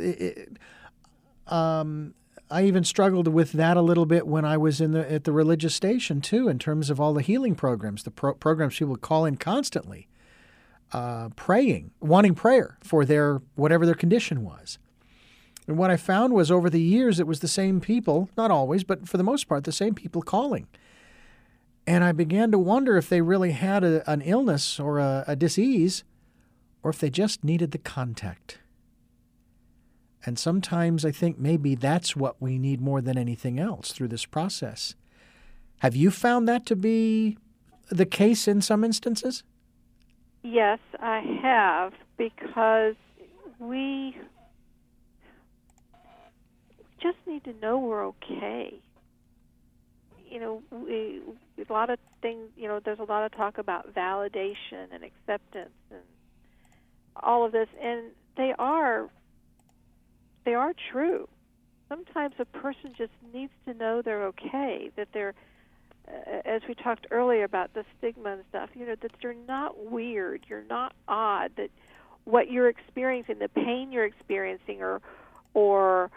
I even struggled with that a little bit when I was at the religious station too, in terms of all the healing programs, the programs people would call in constantly, praying, wanting prayer for whatever their condition was. And what I found was, over the years, it was the same people, not always, but for the most part, the same people calling. And I began to wonder if they really had an illness or a disease, or if they just needed the contact. And sometimes I think maybe that's what we need more than anything else through this process. Have you found that to be the case in some instances? Yes, I have, because we just need to know we're okay. A lot of things, there's a lot of talk about validation and acceptance and all of this, and they are true. Sometimes a person just needs to know they're okay, that they're, as we talked earlier about the stigma and stuff, that you're not weird, you're not odd, that what you're experiencing, the pain you're experiencing, or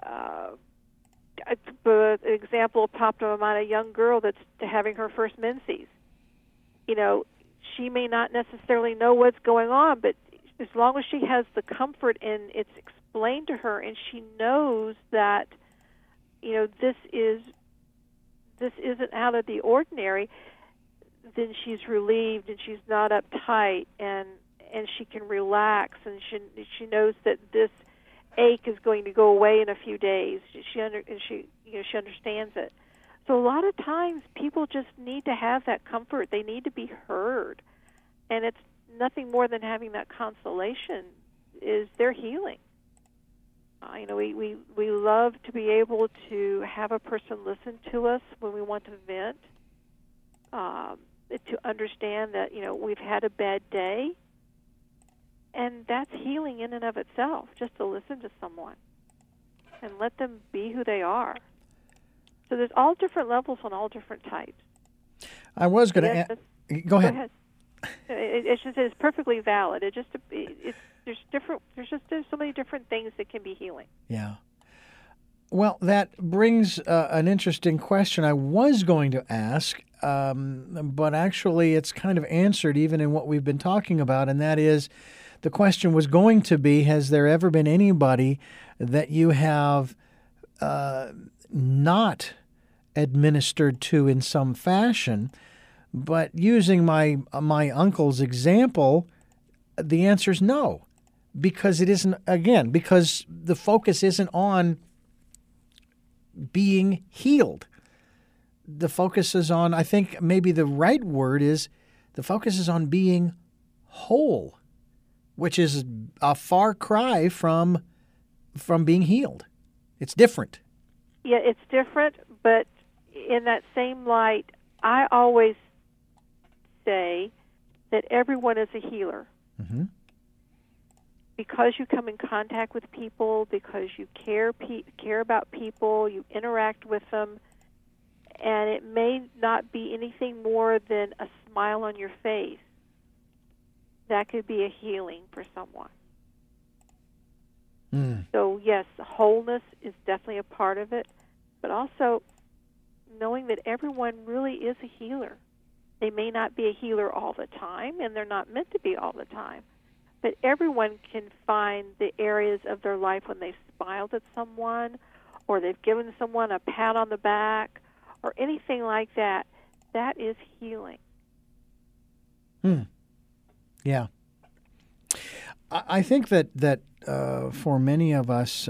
an example popped in my mind, a young girl that's having her first menses. she may not necessarily know what's going on, but as long as she has the comfort and it's explained to her and she knows that, this isn't out of the ordinary, then she's relieved and she's not uptight, and she can relax, and she knows that this ache is going to go away in a few days. She understands it. So a lot of times people just need to have that comfort. They need to be heard, and it's nothing more than having that consolation is their healing. We love to be able to have a person listen to us when we want to vent, to understand that we've had a bad day, and that's healing in and of itself. Just to listen to someone and let them be who they are. So there's all different levels on all different types. I was going to go ahead. Go ahead. It's perfectly valid. There's so many different things that can be healing. Yeah. Well, that brings an interesting question I was going to ask, but actually it's kind of answered even in what we've been talking about, and that is the question was going to be, has there ever been anybody that you have not administered to in some fashion? But using my uncle's example, the answer is no, because it isn't, again, because the focus isn't on being healed. The focus is on, I think maybe the right word is, the focus is on being whole, which is a far cry from being healed. It's different. Yeah, it's different, but in that same light, I always say that everyone is a healer. Mm-hmm. Because you come in contact with people, because you care about people, you interact with them, and it may not be anything more than a smile on your face. That could be a healing for someone. So yes, wholeness is definitely a part of it, but also knowing that everyone really is a healer. They may not be a healer all the time, and they're not meant to be all the time, but everyone can find the areas of their life when they've smiled at someone, or they've given someone a pat on the back, or anything like that. That is healing. Yeah. I think that for many of us,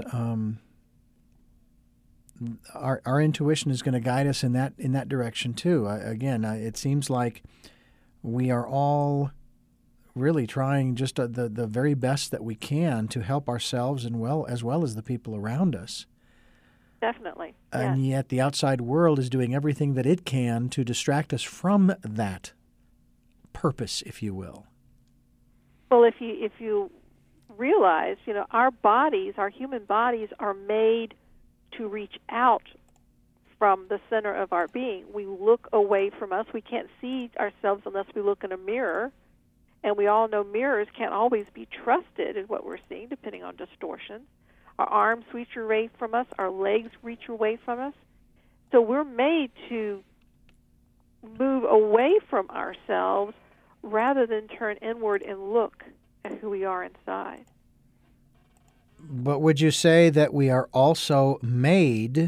our intuition is going to guide us in that direction too. It seems like we are all really trying just the very best that we can to help ourselves and as well as the people around us. Definitely. And yet the outside world is doing everything that it can to distract us from that purpose, if you will. Well, if you realize, our human bodies are made to reach out from the center of our being. We look away from us. We can't see ourselves unless we look in a mirror. And we all know mirrors can't always be trusted in what we're seeing, depending on distortion. Our arms reach away from us. Our legs reach away from us. So we're made to move away from ourselves rather than turn inward and look at who we are inside. But would you say that we are also made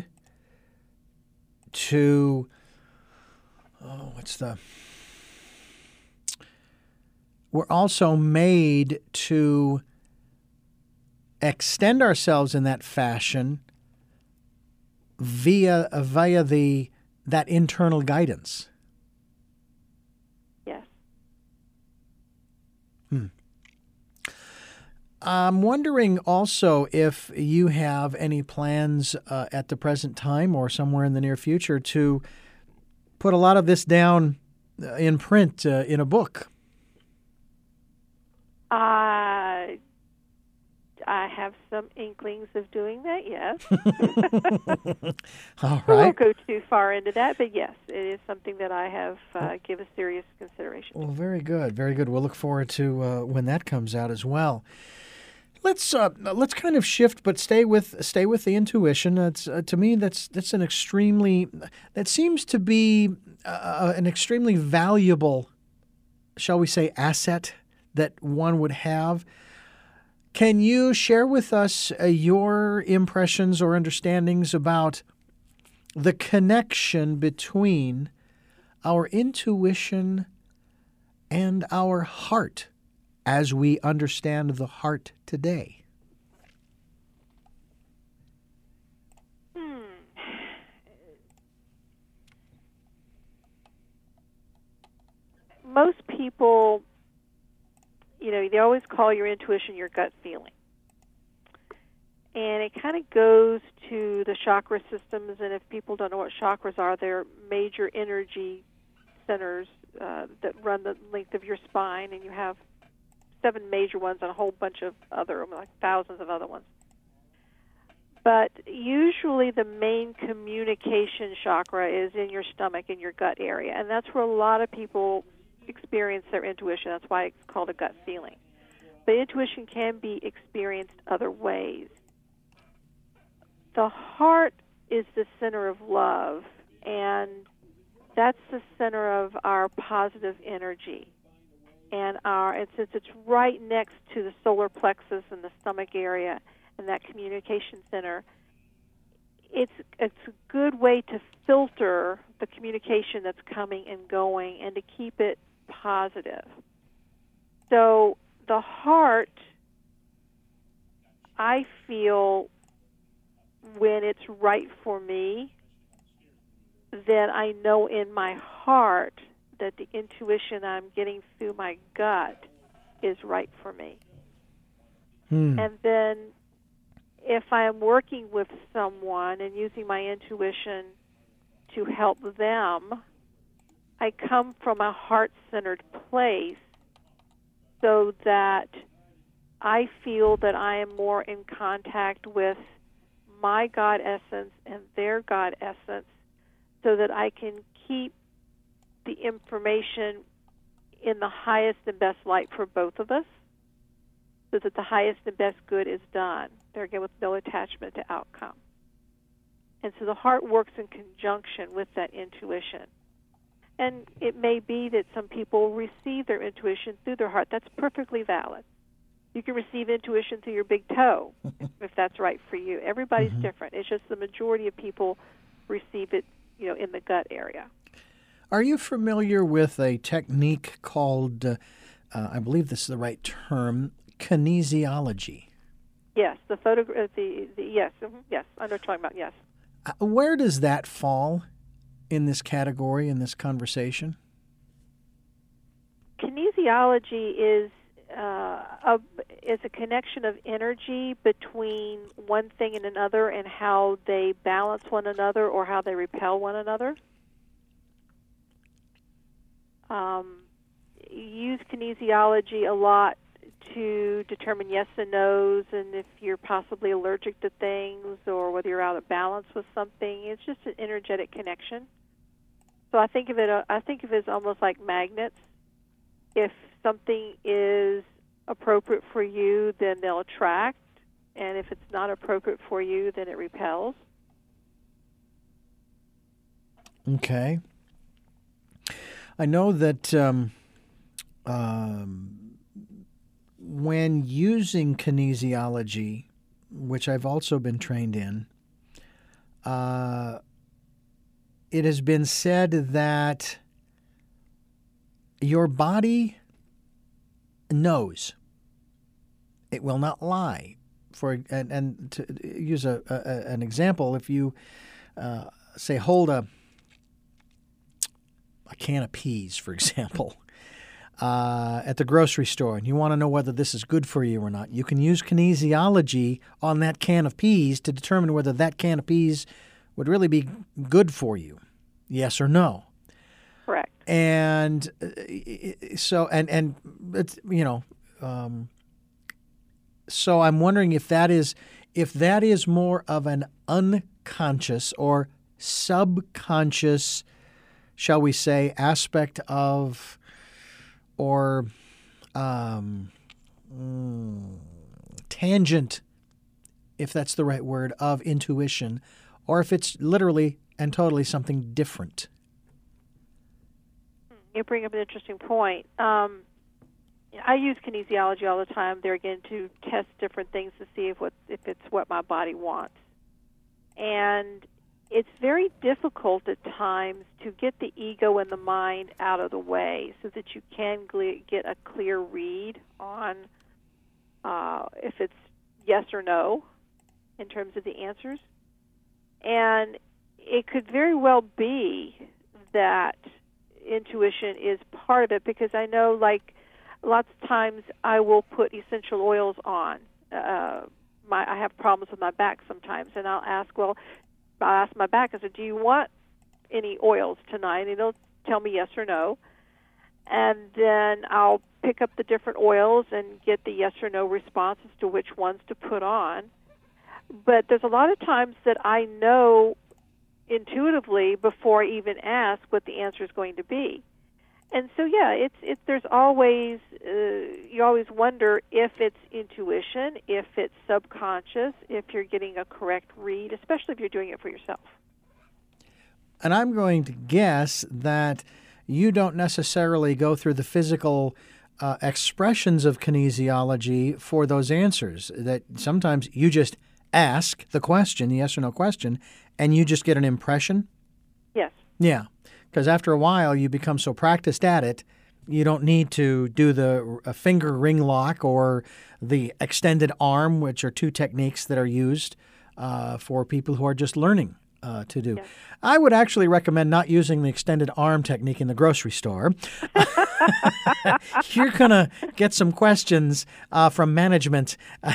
to, we're also made to extend ourselves in that fashion via that internal guidance? Yes. I'm wondering also if you have any plans at the present time or somewhere in the near future to put a lot of this down in print in a book. I have some inklings of doing that, yes. All right. I won't go too far into that, but yes, it is something that I have given serious consideration to. Well, very good, very good. We'll look forward to when that comes out as well. Let's kind of shift, but stay with the intuition. To me, that seems to be an extremely valuable shall we say, asset that one would have. Can you share with us your impressions or understandings about the connection between our intuition and our heart as we understand the heart today? Most people, they always call your intuition your gut feeling. And it kind of goes to the chakra systems, and if people don't know what chakras are, they're major energy centers that run the length of your spine, and you have 7 major ones and a whole bunch of other, like thousands of other ones. But usually the main communication chakra is in your stomach, in your gut area, and that's where a lot of people experience their intuition. That's why it's called a gut feeling. But intuition can be experienced other ways. The heart is the center of love, and that's the center of our positive energy. And since it's right next to the solar plexus and the stomach area and that communication center, it's a good way to filter the communication that's coming and going and to keep it positive. So the heart, I feel, when it's right for me, then I know in my heart that the intuition I'm getting through my gut is right for me. And then if I am working with someone and using my intuition to help them, I come from a heart-centered place so that I feel that I am more in contact with my God essence and their God essence, so that I can keep the information in the highest and best light for both of us, so that the highest and best good is done, there again with no attachment to outcome. And so the heart works in conjunction with that intuition. And it may be that some people receive their intuition through their heart. That's perfectly valid. You can receive intuition through your big toe, if that's right for you. Everybody's different. It's just the majority of people receive it, in the gut area. Are you familiar with a technique called, I believe this is the right term, kinesiology? Yes, yes, I know what you're talking about, yes. Where does that fall in this category, in this conversation? Kinesiology is a connection of energy between one thing and another, and how they balance one another or how they repel one another. Use kinesiology a lot to determine yes and no's, and if you're possibly allergic to things or whether you're out of balance with something. It's just an energetic connection. So I think of it as almost like magnets. If something is appropriate for you, then they'll attract, and if it's not appropriate for you, then it repels. Okay. I know that when using kinesiology, which I've also been trained in, it has been said that your body knows. It will not lie. And to use an example, if you say hold a can of peas, for example, at the grocery store, and you want to know whether this is good for you or not, you can use kinesiology on that can of peas to determine whether that can of peas would really be good for you, yes or no. Correct. And so, and it's, so I'm wondering if that is more of an unconscious or subconscious, shall we say, aspect of, or tangent, if that's the right word, of intuition, or if it's literally and totally something different. bring up an interesting point. I use kinesiology all the time there again to test different things to see if it's what my body wants. And it's very difficult at times to get the ego and the mind out of the way so that you can get a clear read on if it's yes or no in terms of the answers. And it could very well be that intuition is part of it, because I know, like, lots of times I will put essential oils on. I have problems with my back sometimes, and I'll ask my back, I said, do you want any oils tonight? And they'll tell me yes or no. And then I'll pick up the different oils and get the yes or no response as to which ones to put on. But there's a lot of times that I know intuitively before I even ask what the answer is going to be. And so, yeah, there's always, you always wonder if it's intuition, if it's subconscious, if you're getting a correct read, especially if you're doing it for yourself. And I'm going to guess that you don't necessarily go through the physical expressions of kinesiology for those answers, that sometimes you just ask the question, the yes or no question, and you just get an impression? Yes. Yeah. Because after a while, you become so practiced at it, you don't need to do the finger ring lock or the extended arm, which are two techniques that are used for people who are just learning to do. Yes. I would actually recommend not using the extended arm technique in the grocery store. You're going to get some questions from management.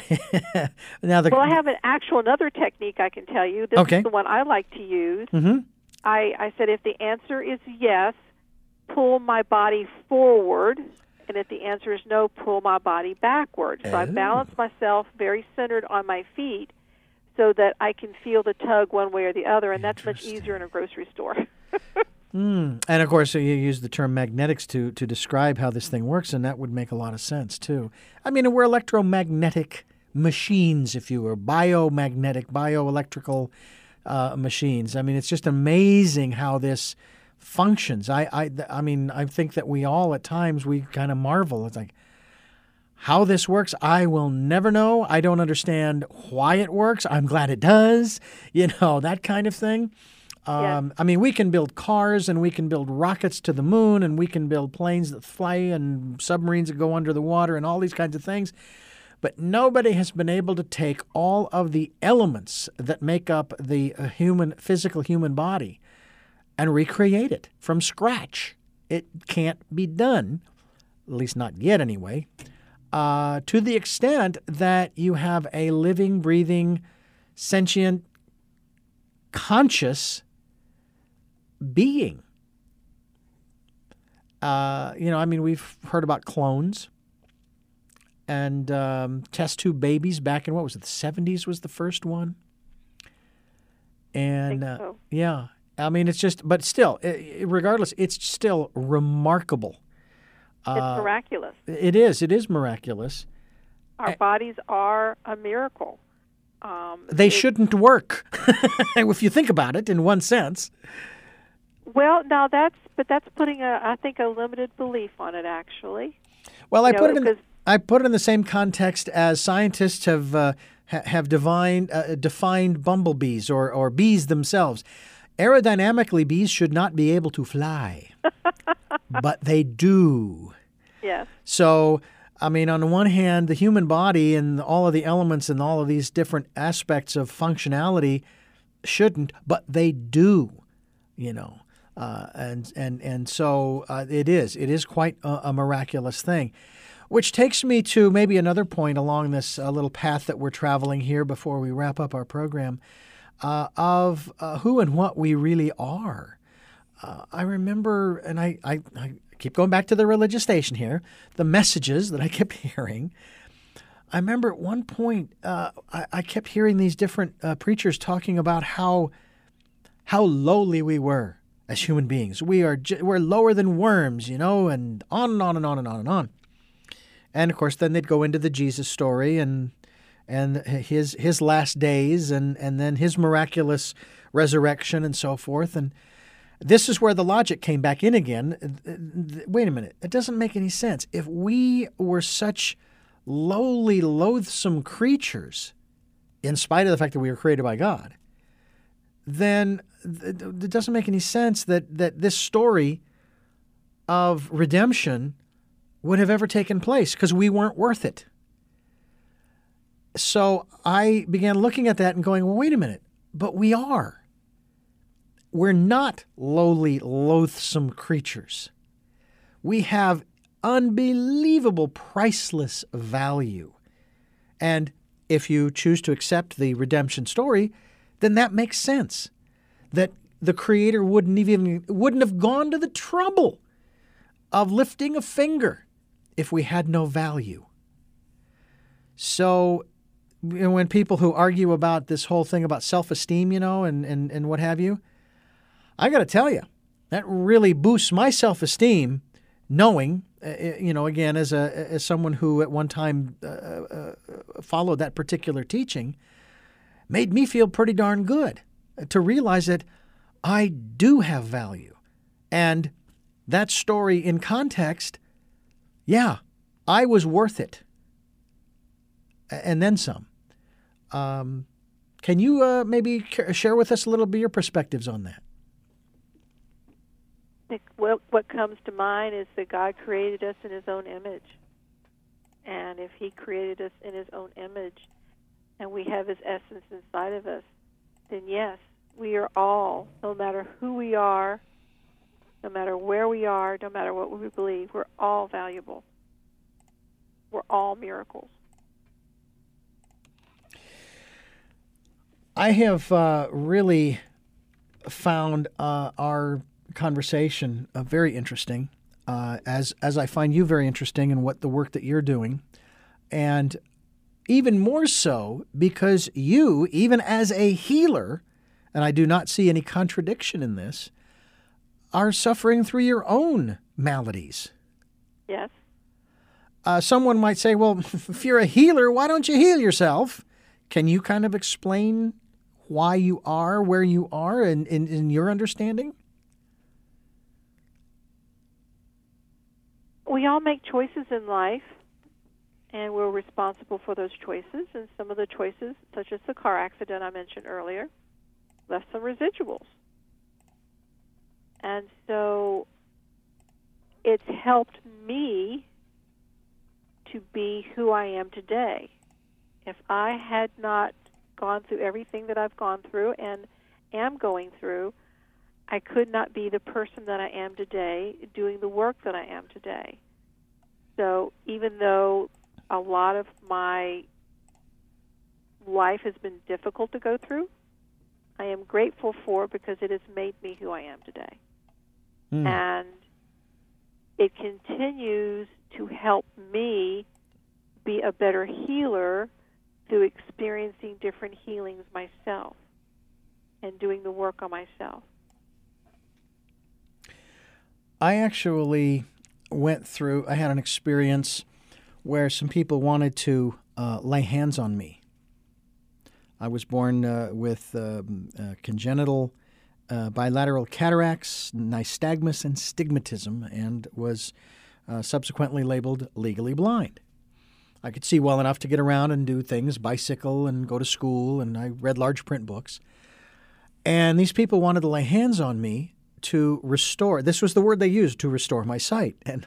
Now, I have another technique I can tell you. This is the one I like to use. Mm-hmm. I said, if the answer is yes, pull my body forward, and if the answer is no, pull my body backward. So I balance myself very centered on my feet so that I can feel the tug one way or the other, and that's much easier in a grocery store. And, of course, you use the term magnetics to describe how this thing works, and that would make a lot of sense, too. I mean, we're electromagnetic machines, if you were, bioelectrical machines. I mean, it's just amazing how this functions. I mean, I think that we all at times, we kind of marvel. It's like, how this works, I will never know. I don't understand why it works. I'm glad it does. You know, that kind of thing. I mean, we can build cars and we can build rockets to the moon and we can build planes that fly and submarines that go under the water and all these kinds of things. But nobody has been able to take all of the elements that make up the physical human body and recreate it from scratch. It can't be done, at least not yet anyway, to the extent that you have a living, breathing, sentient, conscious being. I mean, we've heard about clones. And test tube babies back in, what was it, the 70s was the first one? And, I think so. Yeah. I mean, it's just, but still, regardless, it's still remarkable. It's miraculous. It is miraculous. Our bodies are a miracle. They shouldn't work, if you think about it, in one sense. Well, now that's putting I think a limited belief on it, actually. Well, I put it in the same context as scientists have defined bumblebees or bees themselves. Aerodynamically, bees should not be able to fly, but they do. Yes. So, I mean, on the one hand, the human body and all of the elements and all of these different aspects of functionality shouldn't, but they do, you know. And so it is quite a miraculous thing. Which takes me to maybe another point along this little path that we're traveling here before we wrap up our program of who and what we really are. I remember, and I keep going back to the religious station here, the messages that I kept hearing. I remember at one point I kept hearing these different preachers talking about how lowly we were as human beings. We're lower than worms, you know, and on and on and on and on and on. And, of course, then they'd go into the Jesus story and his last days and then his miraculous resurrection and so forth. And This is where the logic came back in again. Wait a minute. It doesn't make any sense. If we were such lowly, loathsome creatures, in spite of the fact that we were created by God, then it doesn't make any sense that this story of redemption would have ever taken place, because we weren't worth it. So I began looking at that and going, well, wait a minute, but we are. We're not lowly, loathsome creatures. We have unbelievable, priceless value. And if you choose to accept the redemption story, then that makes sense. That the Creator wouldn't have gone to the trouble of lifting a finger if we had no value. So when people who argue about this whole thing about self-esteem, and what have you, I got to tell you, that really boosts my self-esteem, knowing, again, as someone who at one time followed that particular teaching, made me feel pretty darn good to realize that I do have value. And that story in context, yeah, I was worth it. And then some. Can you maybe share with us a little bit your perspectives on that? I think what comes to mind is that God created us in His own image. And if He created us in His own image and we have His essence inside of us, then yes, we are all, no matter who we are, no matter where we are, no matter what we believe, we're all valuable. We're all miracles. I have really found our conversation very interesting, as I find you very interesting in what the work that you're doing, and even more so because you, even as a healer, and I do not see any contradiction in this, are suffering through your own maladies. Yes. Someone might say, well, if you're a healer, why don't you heal yourself? Can you kind of explain why you are where you are in your understanding? We all make choices in life, and we're responsible for those choices. And some of the choices, such as the car accident I mentioned earlier, left some residuals. And so it's helped me to be who I am today. If I had not gone through everything that I've gone through and am going through, I could not be the person that I am today, doing the work that I am today. So even though a lot of my life has been difficult to go through, I am grateful for it because it has made me who I am today. And it continues to help me be a better healer through experiencing different healings myself and doing the work on myself. I actually I had an experience where some people wanted to lay hands on me. I was born with congenital bilateral cataracts, nystagmus, and stigmatism, and was subsequently labeled legally blind. I could see well enough to get around and do things, bicycle and go to school, and I read large print books. And these people wanted to lay hands on me to restore. This was the word they used, to restore my sight. And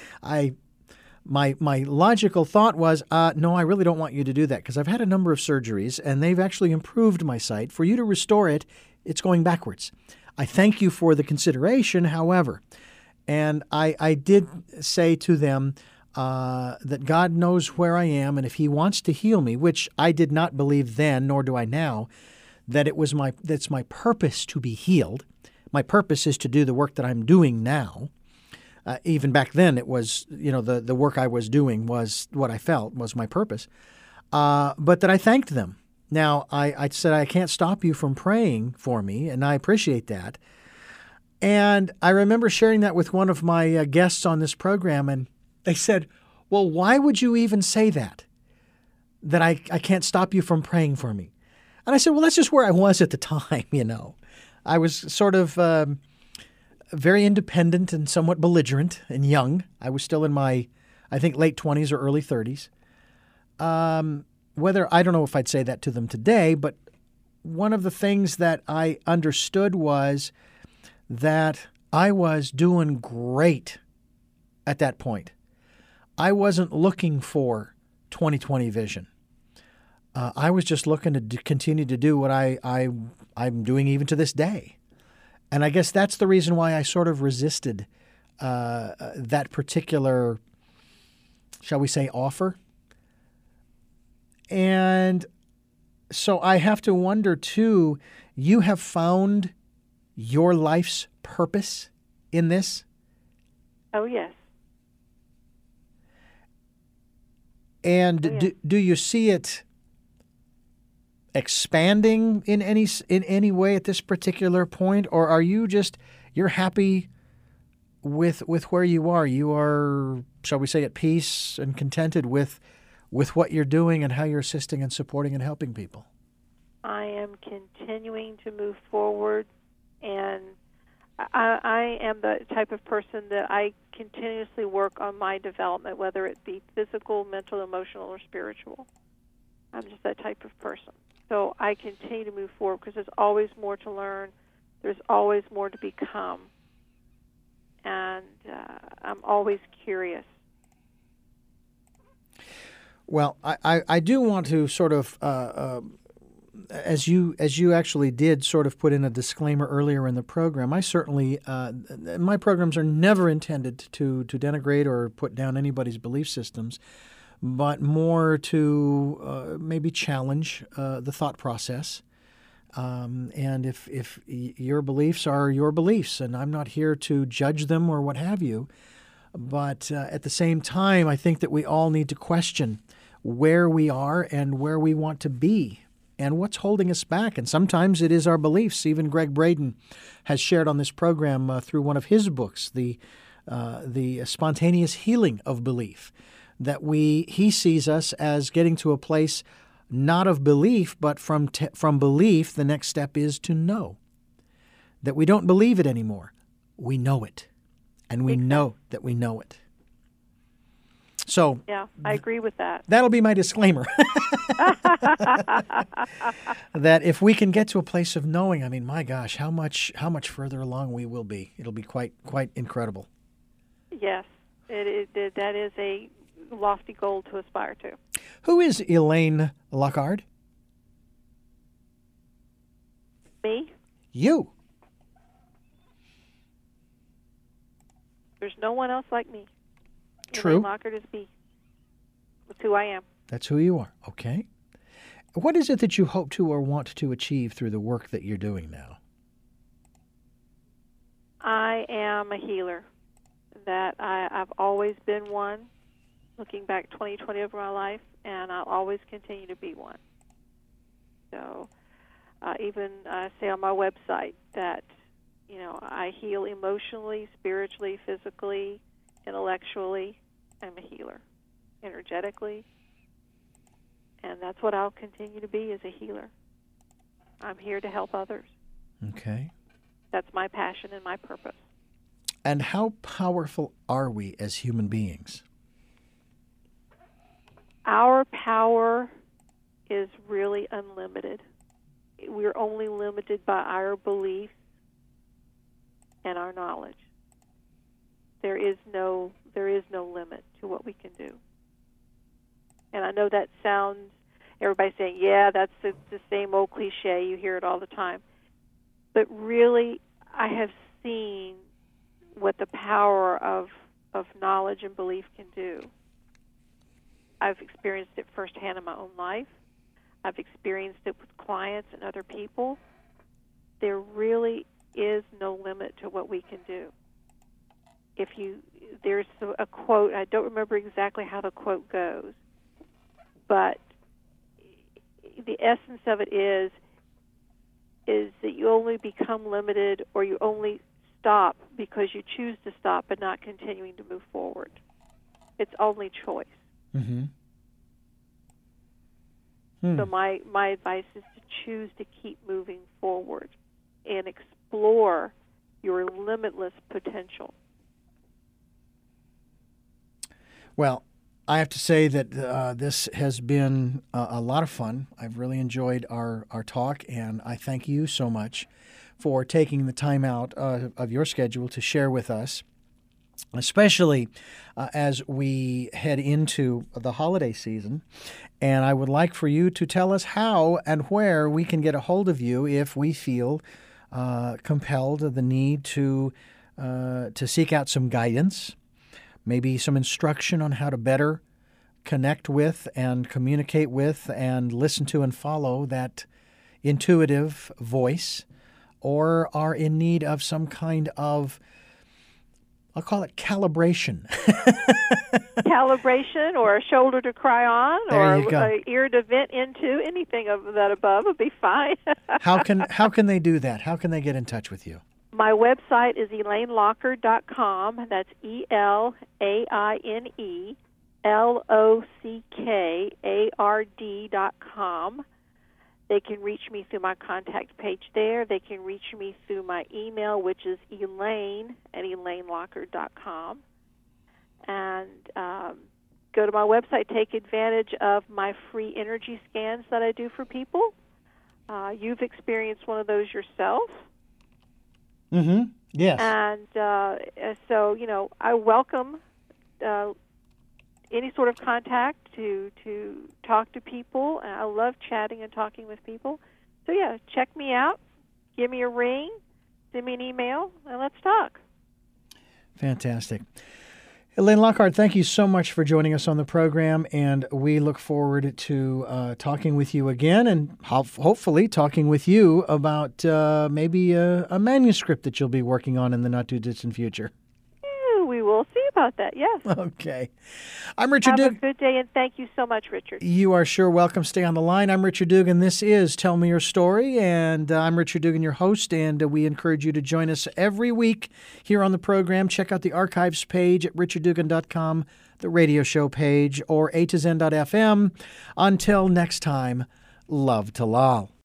my logical thought was, no, I really don't want you to do that, because I've had a number of surgeries, and they've actually improved my sight. For you to restore it, it's going backwards. I thank you for the consideration, however. And I did say to them that God knows where I am, and if He wants to heal me, which I did not believe then, nor do I now, that that's my purpose to be healed. My purpose is to do the work that I'm doing now. Even back then, it was, the work I was doing was what I felt was my purpose. But that I thanked them. Now, I said, I can't stop you from praying for me, and I appreciate that. And I remember sharing that with one of my guests on this program, and they said, well, why would you even say that I can't stop you from praying for me? And I said, well, that's just where I was at the time, I was sort of very independent and somewhat belligerent and young. I was still in my, I think, late 20s or early 30s. Whether, I don't know if I'd say that to them today, but one of the things that I understood was that I was doing great at that point. I wasn't looking for 20/20 vision. I was just looking to continue to do what I'm doing even to this day. And I guess that's the reason why I sort of resisted that particular, shall we say, offer. And so I have to wonder, too, you have found your life's purpose in this? Oh, yes. And do you see it expanding in any way at this particular point, or are you you're happy with where you are? You are, shall we say, at peace and contented with what you're doing and how you're assisting and supporting and helping people? I am continuing to move forward, and I am the type of person that I continuously work on my development, whether it be physical, mental, emotional, or spiritual. I'm just that type of person. So I continue to move forward because there's always more to learn. There's always more to become. And I'm always curious. Well, I do want to sort of, as you actually did sort of put in a disclaimer earlier in the program, I certainly, my programs are never intended to denigrate or put down anybody's belief systems, but more to maybe challenge the thought process. And if your beliefs are your beliefs, and I'm not here to judge them or what have you, but at the same time, I think that we all need to question where we are and where we want to be and what's holding us back. And sometimes it is our beliefs. Even Greg Braden has shared on this program through one of his books, the Spontaneous Healing of Belief, that he sees us as getting to a place not of belief, but from belief, the next step is to know. That we don't believe it anymore. We know it. And we know that we know it. So yeah, I agree with that. That'll be my disclaimer. That if we can get to a place of knowing, I mean, my gosh, how much further along we will be. It'll be quite incredible. Yes, that is a lofty goal to aspire to. Who is Elaine Lockard? Me? You. There's no one else like me. True. Elaine Lockard is me. That's who I am. That's who you are. Okay. What is it that you hope to or want to achieve through the work that you're doing now? I am a healer. That I've always been one, looking back 20/20 over my life, and I'll always continue to be one. So even say on my website that, I heal emotionally, spiritually, physically, intellectually. I'm a healer, energetically, and that's what I'll continue to be, as a healer. I'm here to help others. Okay. That's my passion and my purpose. And how powerful are we as human beings? Our power is really unlimited. We're only limited by our beliefs and our knowledge. There is no limit to what we can do. And I know that sounds, everybody's saying, yeah, that's the same old cliche. You hear it all the time. But really, I have seen what the power of knowledge and belief can do. I've experienced it firsthand in my own life. I've experienced it with clients and other people. There really is no limit to what we can do. There's a quote, I don't remember exactly how the quote goes, but the essence of it is that you only become limited, or you only stop because you choose to stop and not continuing to move forward. It's only choice. Mm-hmm. So my advice is to choose to keep moving forward and explore your limitless potential. Well, I have to say that this has been a lot of fun. I've really enjoyed our talk, and I thank you so much for taking the time out of your schedule to share with us, especially as we head into the holiday season. And I would like for you to tell us how and where we can get a hold of you if we feel compelled of the need to seek out some guidance, maybe some instruction on how to better connect with and communicate with and listen to and follow that intuitive voice, or are in need of some kind of, I'll call it calibration. Calibration, or a shoulder to cry on, There you or go. an ear to vent into. Anything of that above would be fine. How can they do that? How can they get in touch with you? My website is ElaineLockard.com. That's ElaineLockard.com. They can reach me through my contact page there. They can reach me through my email, which is Elaine@ElaineLockard.com. And go to my website, take advantage of my free energy scans that I do for people. You've experienced one of those yourself. Mm-hmm. Yes. And so, I welcome any sort of contact to talk to people. And I love chatting and talking with people. So, yeah, check me out. Give me a ring. Send me an email, and let's talk. Fantastic. Elaine Lockard, thank you so much for joining us on the program, and we look forward to talking with you again, and hopefully talking with you about maybe a manuscript that you'll be working on in the not-too-distant future. Yeah, we will see about that, yes. Okay. I'm Richard Have Dugan. a good day, and thank you so much, Richard. You are sure welcome. Stay on the line. I'm Richard Dugan. This is Tell Me Your Story, and I'm Richard Dugan, your host, and we encourage you to join us every week here on the program. Check out the archives page at richarddugan.com, the radio show page, or a to zen.fm. Until next time, love to Lal.